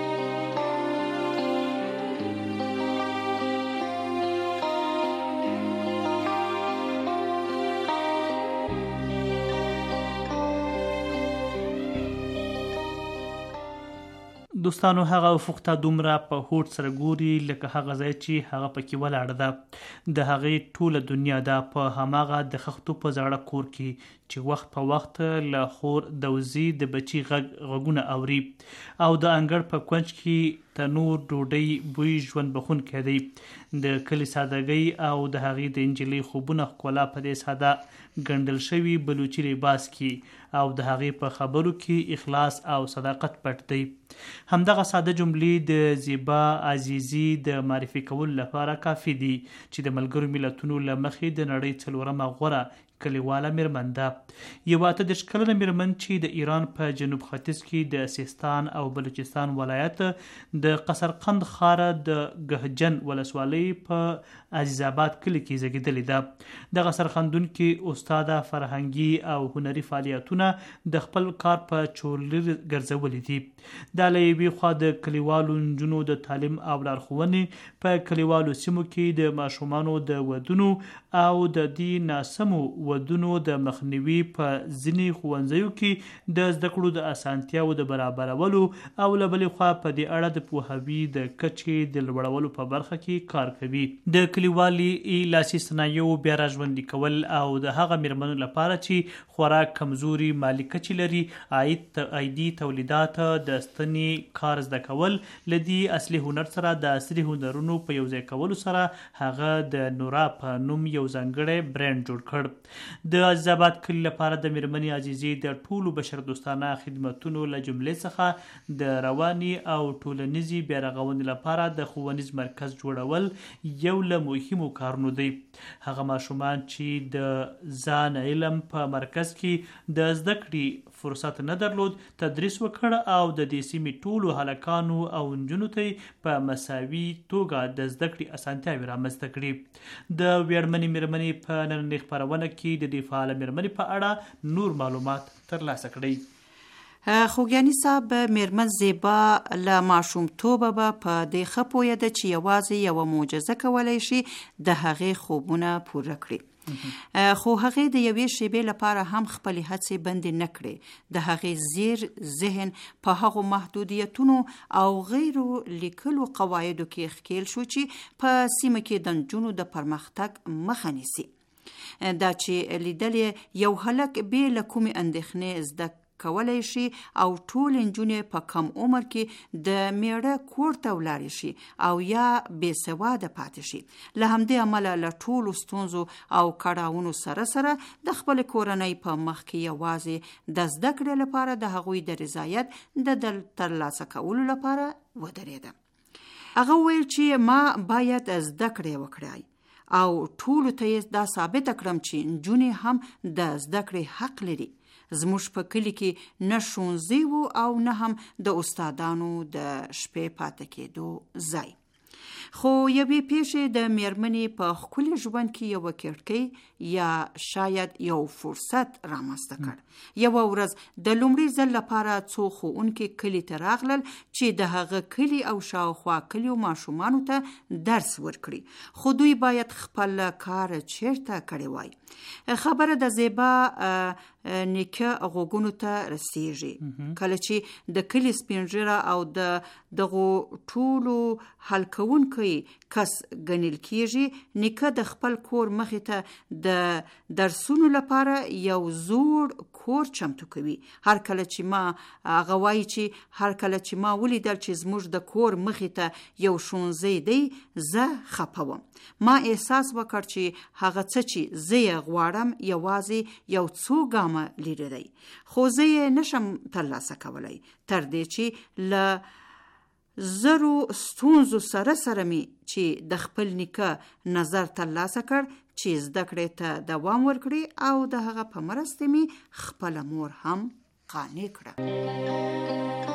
دوستانو هغه افق ته دومره په هوټ سره ګوري لکه هغه ځای چې هغه پکې ولاړ ده د هغې ټوله دنیا ده په هماغه د خښتو په زاړه کور کې چې وخت په وخت له خور دوزي د بچي غږ غږونه اوري او د انګړ په کونج کې تنور ډوډۍ بوی ژوند بخونکی دی. د کلي سادهګۍ او د هغې د نجلۍ خوبونه ښکلا په دې ساده ګنډل شوي بلوچي لباس کې او د هغې په خبرو کې اخلاص او صداقت پټ دی. همدغه ساده جملې د زیبا عزیزي د معرفي کولو لپاره کافي دي چې د ملګرو ملتونو له مخې د نړۍ څلورمه غوره کلیواله مېرمن ده. یوه اته دېرش کلنه مېرمن چې د ایران په جنوب ختیځ کې د سیستان او بلوچستان ولایت د قصرقند ښاره د ګهجن ولسوالۍ په عزیز آباد کلي کې زیږېدلې ده. دغه سرښندونکې استاده فرهنګي او هنري فعالیتونه د خپل کار په چورلي ګرځولي دي. دا له یوې خوا د کلیوالو نجونو د تعلیم او لارښوونې په کلیوالو سیمو کې د ماشومانو د ودونو او د دې ناسمو ودونو د مخنیوي په ځینې ښوونځیو کې د زده کړو د اسانتیاو د برابرولو او له بلې خوا په دې اړه د پوهاوي د کچې د لوړولو په برخه کې کار کوي. د کلیوالي لاسي صنایعو بیا راژوندي کول او د هغه مېرمنو لپاره چې خورا کمزوري مالي کچې لري عاید عایدي تولیدات د ستنې کار زده کول له دې اصلي هنر سره د عصري هنرونو په یوځای کولو سره هغه د نورا په نوم یو ځانګړی برانډ جوړ کړ. د عزیز آباد کلي لپاره د مېرمنې عزیزي د ټولو بشر دوستانه خدمتونو له جملې څخه د رواني او ټولنیزې بیا رغونې لپاره د ښوونیز مرکز جوړول یو له مهمو کارونو دی. هغه ماشومان چې د ځان علم په مرکز کې د زده کړې فرصت نه درلود تدریس وکړ او د دې سیمې ټولو هلکانو او نجونو ته په مساوي توګه د زده کړې اسانتیاوې رامنځته کړي. د ویاړمنې مېرمنې په نننۍ خپرونه کې د دې فعاله مېرمنې په اړه نور معلومات ترلاسه کړئ. خوګیاني صاحب مېرمن زیبا له ماشومتوبه به په دې ښه پوهېده چې یوازې یوه معجزه کولی شي د هغې خوبونه پوره کړي. خو هغې د یوې شیبې لپاره هم خپلې هڅې بندې نه کړې. د هغې زیر ذهن په هغو محدودیتونو او غیرو لیکلو قواعدو کې ښکېل شو چې په سیمه کې د نجونو د پرمختګ مخه نیسي. دا چې لیدلې یو هلک بې له کومې اندېښنې زده کولای شي او ټول نجونې په کم عمر کې د میړه کور ته ولاړې شي او یا بې سواده پاتې شي. له همدې امله له ټولو ستونزو او کړاوونو سره سره د خپل کورنۍ په مخ کې یوازې د زده کړې لپاره د هغوی د رضایت د ترلاسه کولو لپاره ودرېده. هغه ویل چې ما باید زده کړې وکړای او ټولو ته یې دا ثابته کړم چې نجونې هم د زده کړې حق لري. زموږ په کلي کې نه ښوونځی و او نه هم د استادانو د شپې پاتې کېدو ځای. خو یوې پیښې د مېرمنې په ښکلي ژوند کې یوه کړکۍ یا شاید یو فرصت رامنځته کړ. یوه ورځ د لومړي ځل لپاره څو ښوونکي کلي ته راغلل چې د هغه کلي او شاوخوا کلیو ماشومانو ته درس ورکړي. خو دوی باید خپل کار چیرته کړی وای. خبره د زیبا نیکه غوږونو ته رسیږي. کله چې د کلي سپینږیره او د دغو ټولو حل کوونکی کس ګڼل کیږي، نیکه د خپل کور مخې ته د درسونو لپاره یو زوړ کور چمتو کوي. هر کله چې ما هغه وایي چې هر کله چې ما ولیدل چې زموږ د کور مخې ته یو ښوونځی دی، زه خفه وم. ما احساس وکړ چې هغه څه چې زه یې غواړم یوازې یو څو ګامه لرې دی، خو زه یې نشم ترلاسه کولی تر دې چې له زرو ستونزو سره سره می چې د خپل نیکه نظر ترلاسه کړ چې زده کړې ته دوام ورکړي او د هغه په مرسته می خپل مور هم قانع کړه.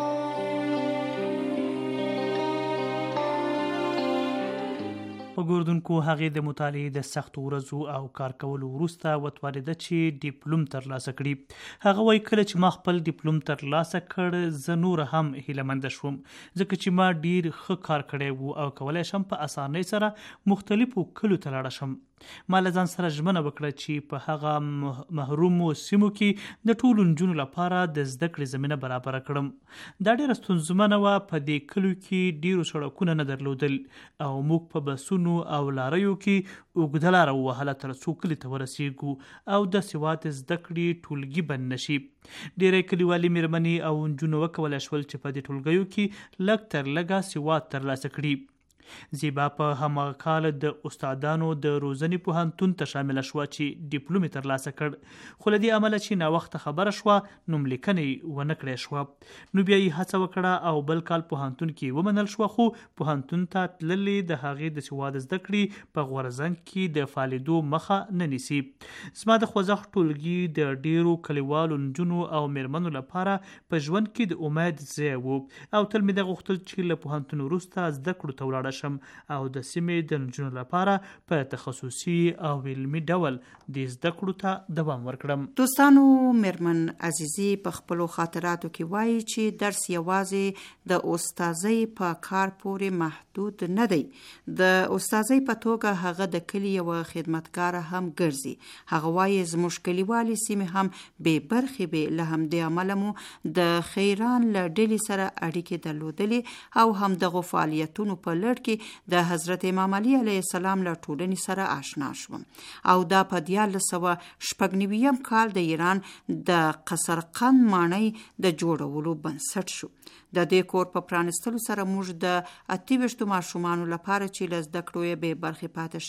په ګوردونکو هغې د مطالعې د سختو ورځو او کار کولو وروسته وتوانېده چې ډیپلوم ترلاسه کړي. هغه وایي کله چې ما خپل ډیپلوم ترلاسه کړ زه نور هم هیلهمنده شوم ځکه چې ما ډیر ښه کار کړی و او کولی شم په اسانۍ سره مختلفو کلو ته لاړه شم. ما له ځان سره ژمنه وکړه چې په هغه محرومو سیمو کې د ټولو نجونو لپاره د زده کړې زمینه برابره کړم. دا ډېره ستونزمنه وه. په دې کلیو کې ډیرو سړکونه نه درلودل او موږ په بسونو او لاریو کې اوږده لاره ووهله تر څو کلي ته ورسیږو او د سواد زده کړې ټولګي بند نشي. ډېری کلیوالي میرمنې او نجونو وکولی شول چې په دې ټولګیو کې لږ تر لږه سواد ترلاسه کړي. زیبا په هماغه کال د استادانو د روزنې پوهنتون ته شامله شوه چې ډیپلوم یې ترلاسه کړ، خو له دې امله چې ناوخته خبره شوه نوملیکنه یې ونه کړی شوه. نو بیا یې هڅه وکړه او بل کال پوهنتون کې ومنل شوه، خو پوهنتون ته تللې د هغې د سواد زده کړې په غورځنګ کې د فعالېدو مخه نه نیسي. زما د خوځښت ټولګي د ډیرو کلیوالو نجونو او میرمنو لپاره په ژوند کې د امید ځای و او تل مې دا غوښتل چې له پوهنتون وروسته زده کړو ته ولاړه شم او د سیمې د نجونو لپاره په تخصصي او علمي ډول د زده کړو ته دوام ورکړم. دوستانو، میرمن عزیزي په خپلو خاطراتو کې وایي چې درس یوازې د استاذۍ په کار پورې محدود نه دی. د استاذۍ په توګه هغه د کلي یوه خدمتګاره هم ګرځي. هغه وایي زموږ کلیوالي سیمې هم بې برخې وې، له همدې امله مو د خیران له ډلې سره اړیکې درلودلې او هم دغو فعالیتونو په لړ کې د حضرت امام علي علیه السلام له ټولنې سره آشنا شوم او دا په دیارلس سوه شپږ نویم کال د ایران د قصرقند ماڼۍ د جوړولو بنسټ شو. د دې کور په پرانستلو سره موږ د اته ویشتو ماشومانو لپاره چې له زده کړو یې بې برخې پاتې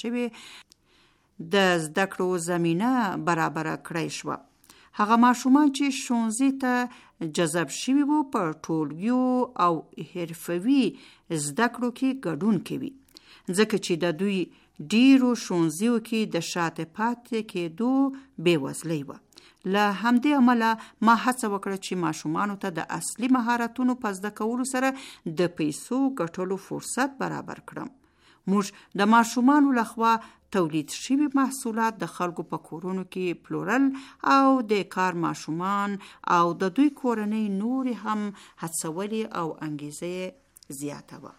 شوې د زده کړو زمینه برابره کړی شوه. هغه ماشومان چې ښوونځي ته جذب شوي وو په ټولګیو او حرفوي زده کړو کې ګډون کوي، ځکه چې د دوی ډیرو ښوونځیو کې د شاته پاتې کېدو بېوزلۍ وه. له همدې امله ما هڅه وکړه چې ماشومانو ته د اصلي مهارتونو په زده کولو سره د پیسو ګټلو فرصت برابر کړم. موږ د ماشومانو لخوا تولید شوي محصولات د خلکو په کورونو کې پلورل او د کار ماشومان او د دوی کورنۍ نورې هم هڅولې او انګیزه زیاته وه.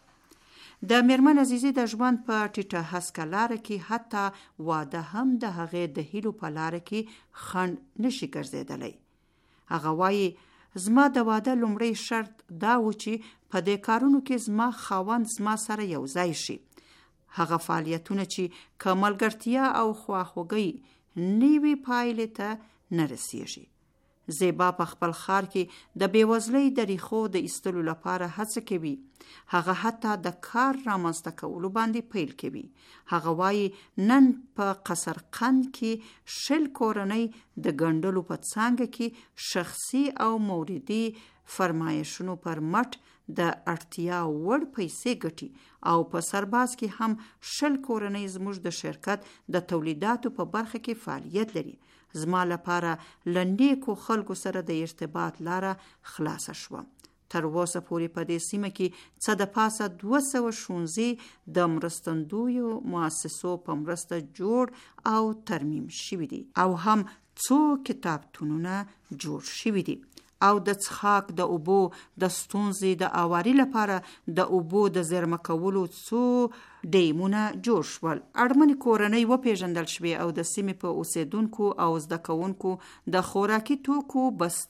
د میرمن عزیزي د ژوند په ټیټه هسکه لاره کې حتی واده هم د هغې د هیلو په لاره کې خنډ نشي ګرځېدلی. هغه وایي زما د واده لومړی شرط دا و چې په دې کارونو کې زما خاوند زما سره یو ځای شي. هغه فعالیتونه چې که ملګرتیا او خواخوږۍ نوي پایلې ته نه رسیږي. زیبا په خپل ښار کې د بېوزلۍ د ریښو د ایستلو لپاره هڅه کوي. هغه حتی د کار رامنځته کولو باندې پیل کوي. هغه وایي نن په قصرقند کې شل کورنۍ د ګنډلو په څانګه کې شخصي او موردي فرمایشونو پر مټ د اړتیا وړ پیسې ګټي او په سرباز کې هم شل کورنۍ زموږ د شرکت د تولیداتو په برخه کې فعالیت لري. زما لپاره له نیکو خلکو سره د ارتباط لاره خلاصه شوه. تر اوسه پورې په دې سیمه کې څه د پاسه دوه سوه ښوونځي د مرستندویو مؤسسو په مرسته جوړ او ترمیم شوي دي او هم څو کتابتونونه جوړ شوي دي او د څښاک د اوبو د ستونزې د اواري لپاره د اوبو د زیرمه کولو څو ډیمونه جوړ شول. اړمنې کورنۍ وپېژندل شوې او د سیمې په اوسیدونکو او زده کوونکو د خوراکي توکو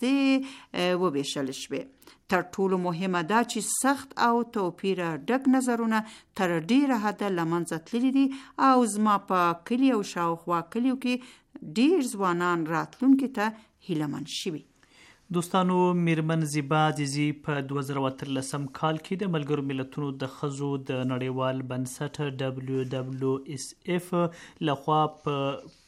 بستې وویشل شوې. تر ټولو مهمه دا چې سخت او توپیره ډک نظرونه تر ډیره حده له منځه تللي دي او زما په کلي او شاوخوا کلیو کې ډیر ځوانان راتلونکي ته هیلهمن شوي. دوستانو، میرمن زیبا عزیزي په دوه زره اتلسم کال کې د ملګرو ملتونو د ښځو د نړیوال بنسټ ډبلیو ډبلیو اس اف لخوا په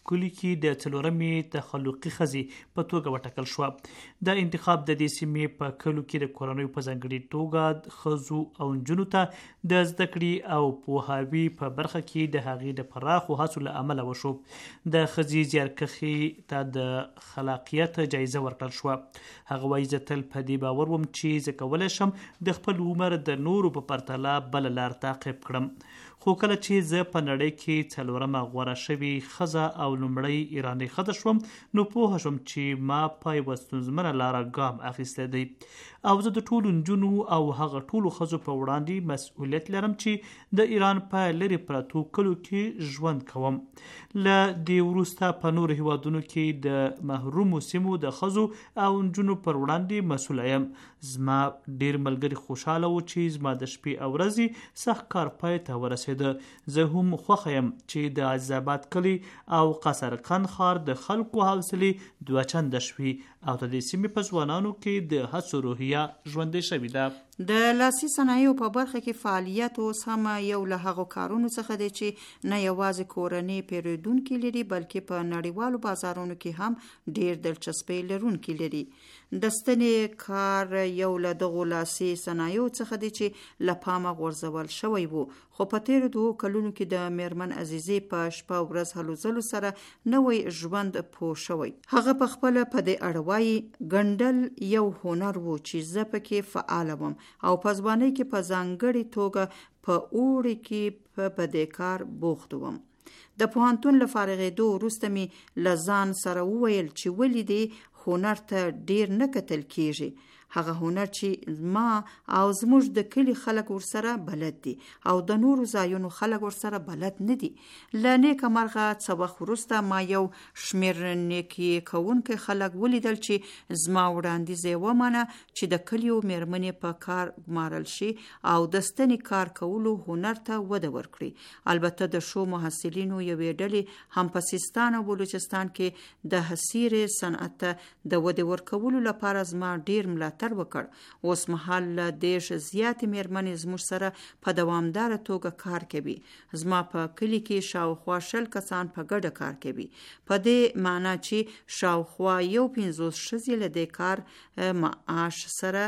کلی کې د څلورمې تخلقي ښځې په توګه وټاکل شوه. د انتخاب د دې سیمې په کلو کې د کورنیو په ځانګړي توګه ښځو او نجونو ته د زده کړې او پوهاوي په برخه کې د هغې د پراخو هڅو له امله وشو. د ښځې زیارکښې ته د خلاقیت جایزه ورکړل شوه. هغه وایي زه تل په دې باور وم چې زه کولی شم د خپل عمر د نورو په پرتله بله لار تعقیب کړم. خو کله چې زه په نړۍ کې څلورمه غوره شوې ښځه او لومړۍ ایرانۍ ښځه شوم نو پوه شوم چې ما په یوه ستونزمنه لاره ګام اخیستی دی او زه د ټولو نجونو او هغه ټولو ښځو په وړاندې مسؤلیت لرم چې د ایران په لرې پرتو کلو کې ژوند کوم. له دې وروسته په نورو هیوادونو کې د محرومو سیمو د ښځو او نجونو پر وړاندې مسؤل یم. زما ډېر ملګري خوشحاله وو چې زما د شپې او ورځې سخت کار پای ته ورسېده. زه هم خوښه یم چې د عزیز آباد کلي او قصرخان ښار د خلکو حوصلې دوه چنده شوي او د دې سیمې په ځوانانو کې د هڅو روحیه ژوندۍ شوې ده. د لاسي صنایعو په برخه کې فعالیت اوس هم یو له هغو کارونو څخه دی چې نه یوازې کورنۍ پیرودونکي لري بلکې په نړیوالو بازارونو کې هم ډیر دلچسپي لرونکي لري. د ستنې کار یو له دغو لاسي صنایعو څخه دی چې له پامه غورځول شوی وو خو په تیرو دوو کلونو کې د میرمن عزیزې په شپه او ورځ هلو ځلو سره نوی ژوند پوه شوی. هغه په خپله په دې اړه وایي ګنډل یو هنر وو چې زه پکې فعاله وم او په ځوانۍ کې په ځانګړې توګه په اوړي کې په دې کار بوخت وم. د پوهنتون له فارغېدو وروسته مې له ځان سره وویل چې ولې دې هنر ته ډیر نه کتل کیږي. هغه هنر چې ما او زموږ د کلی خلک ورسره بلد دي او د نورو ځایونو خلک ورسره بلد نه دي. له نیکه مرغه څه وخت وروسته ما یو شمېر نیکي کوونکي خلک ولیدل چې زما وړاندیز یې ومنه چې د کلیو میرمنې په کار ګمارل شي او د ستنې کار کولو هنر ته وده ورکړي. البته د شو محصلینو یوې ډلې هم په سیستان او بلوچستان کې د حصیرې صنعت ته د ودې ورکولو لپاره زما ډیر ملاتړ تر وکړ. اوس مهال له دیش زیاتې میرمنې زموږ سره په دوامداره توګه کار کوي. زما په کلی کې شاوخوا شل کسان په ګډه کار کوي. په دې معنی چې شاوخوا یو پنځوس ښځې له دې کار معاش سره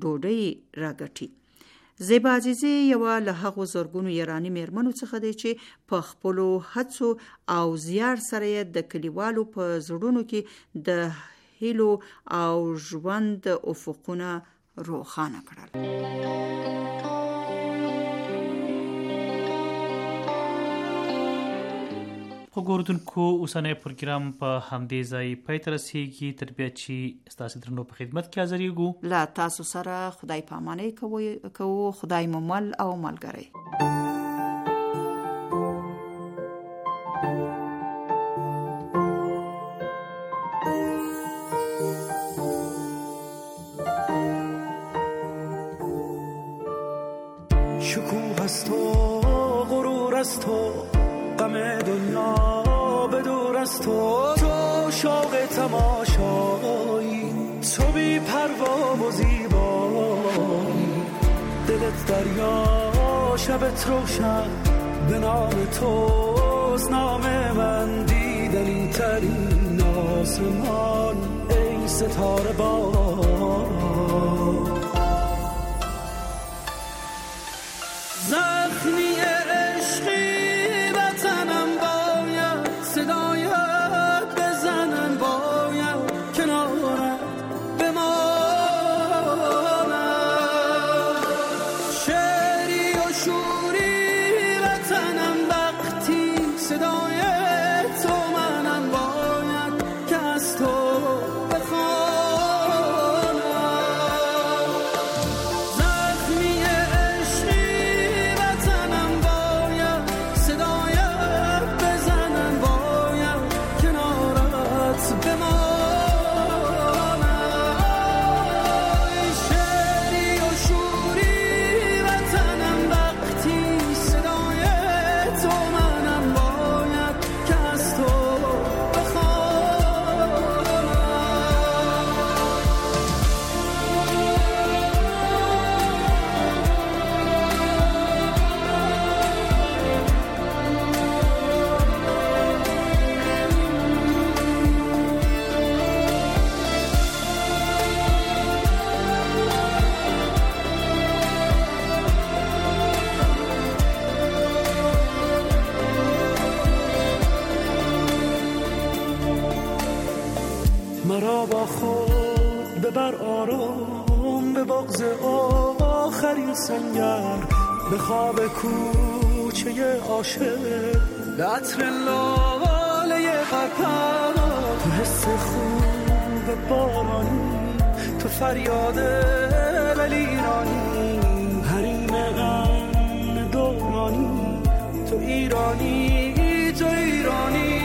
ډوډۍ راګټي. زیبا عزیزی یوه له هغو زرګونو ایراني میرمنو څخه دی چې په خپلو هڅو او زیار سره یې د کلیوالو په زړونو کې د هیلو او ژوند افقونه روښانه کړل. خو ګوردونکو اوسنی پروګرام په همدې ځای پای ته رسیږي. تر بیا چې ستاسو درنو په خدمت کې حاضرېږو له تاسو سره خدای پامانۍ کوو. خدای مو مل او ملګری. شکوه از تو غرور از تو غم دنیا به دور از تو تو شوق تماشایی تو بی پروا و زیبایی دلت دریا شبت روشن به نام توست نام من دیدنی ترین آسمان ای ستاره بار زخمی عشقی وطنم باید صدایت بزنن باید کنارت بمانم شعری و شوری وطنم وقتی صدای تو منم باید که از تو بخوانم مرا با خود ببر آرام به بغض آخرین سنگر، به خواب کوچه عاشق، به عطر لاله قرپر، تو حس خوب بارانی، تو فریاد ولیرانی، حریم غم دورانی، تو ایرانی، تو ایرانی.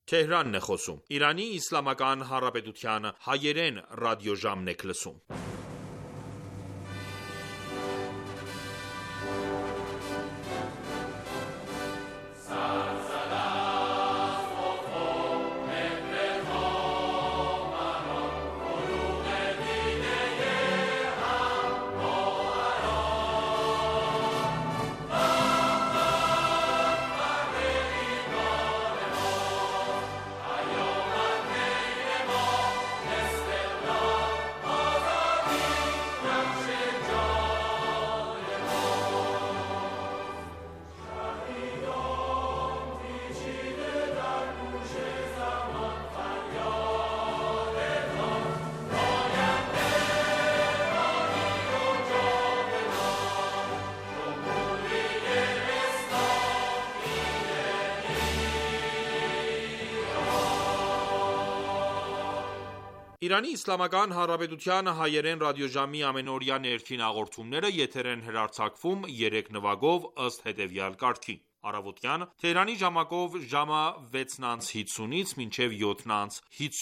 Թեհրանն է խոսում։ Իրանի Իսլամական Հանրապետության հայերեն ռադիոժամն եք լսում։ Իրանի Իսլամական Հանրապետության հայերեն ռադիոժամի ամենօրյա ներքին հաղորդումները եթեր են հեռարձակվում երեք նվագով ըստ հետևյալ կարգի. Առավոտյան Թեհրանի ժամակով ժամը վեցն անց հինգից մինչև յոթն անց հինգ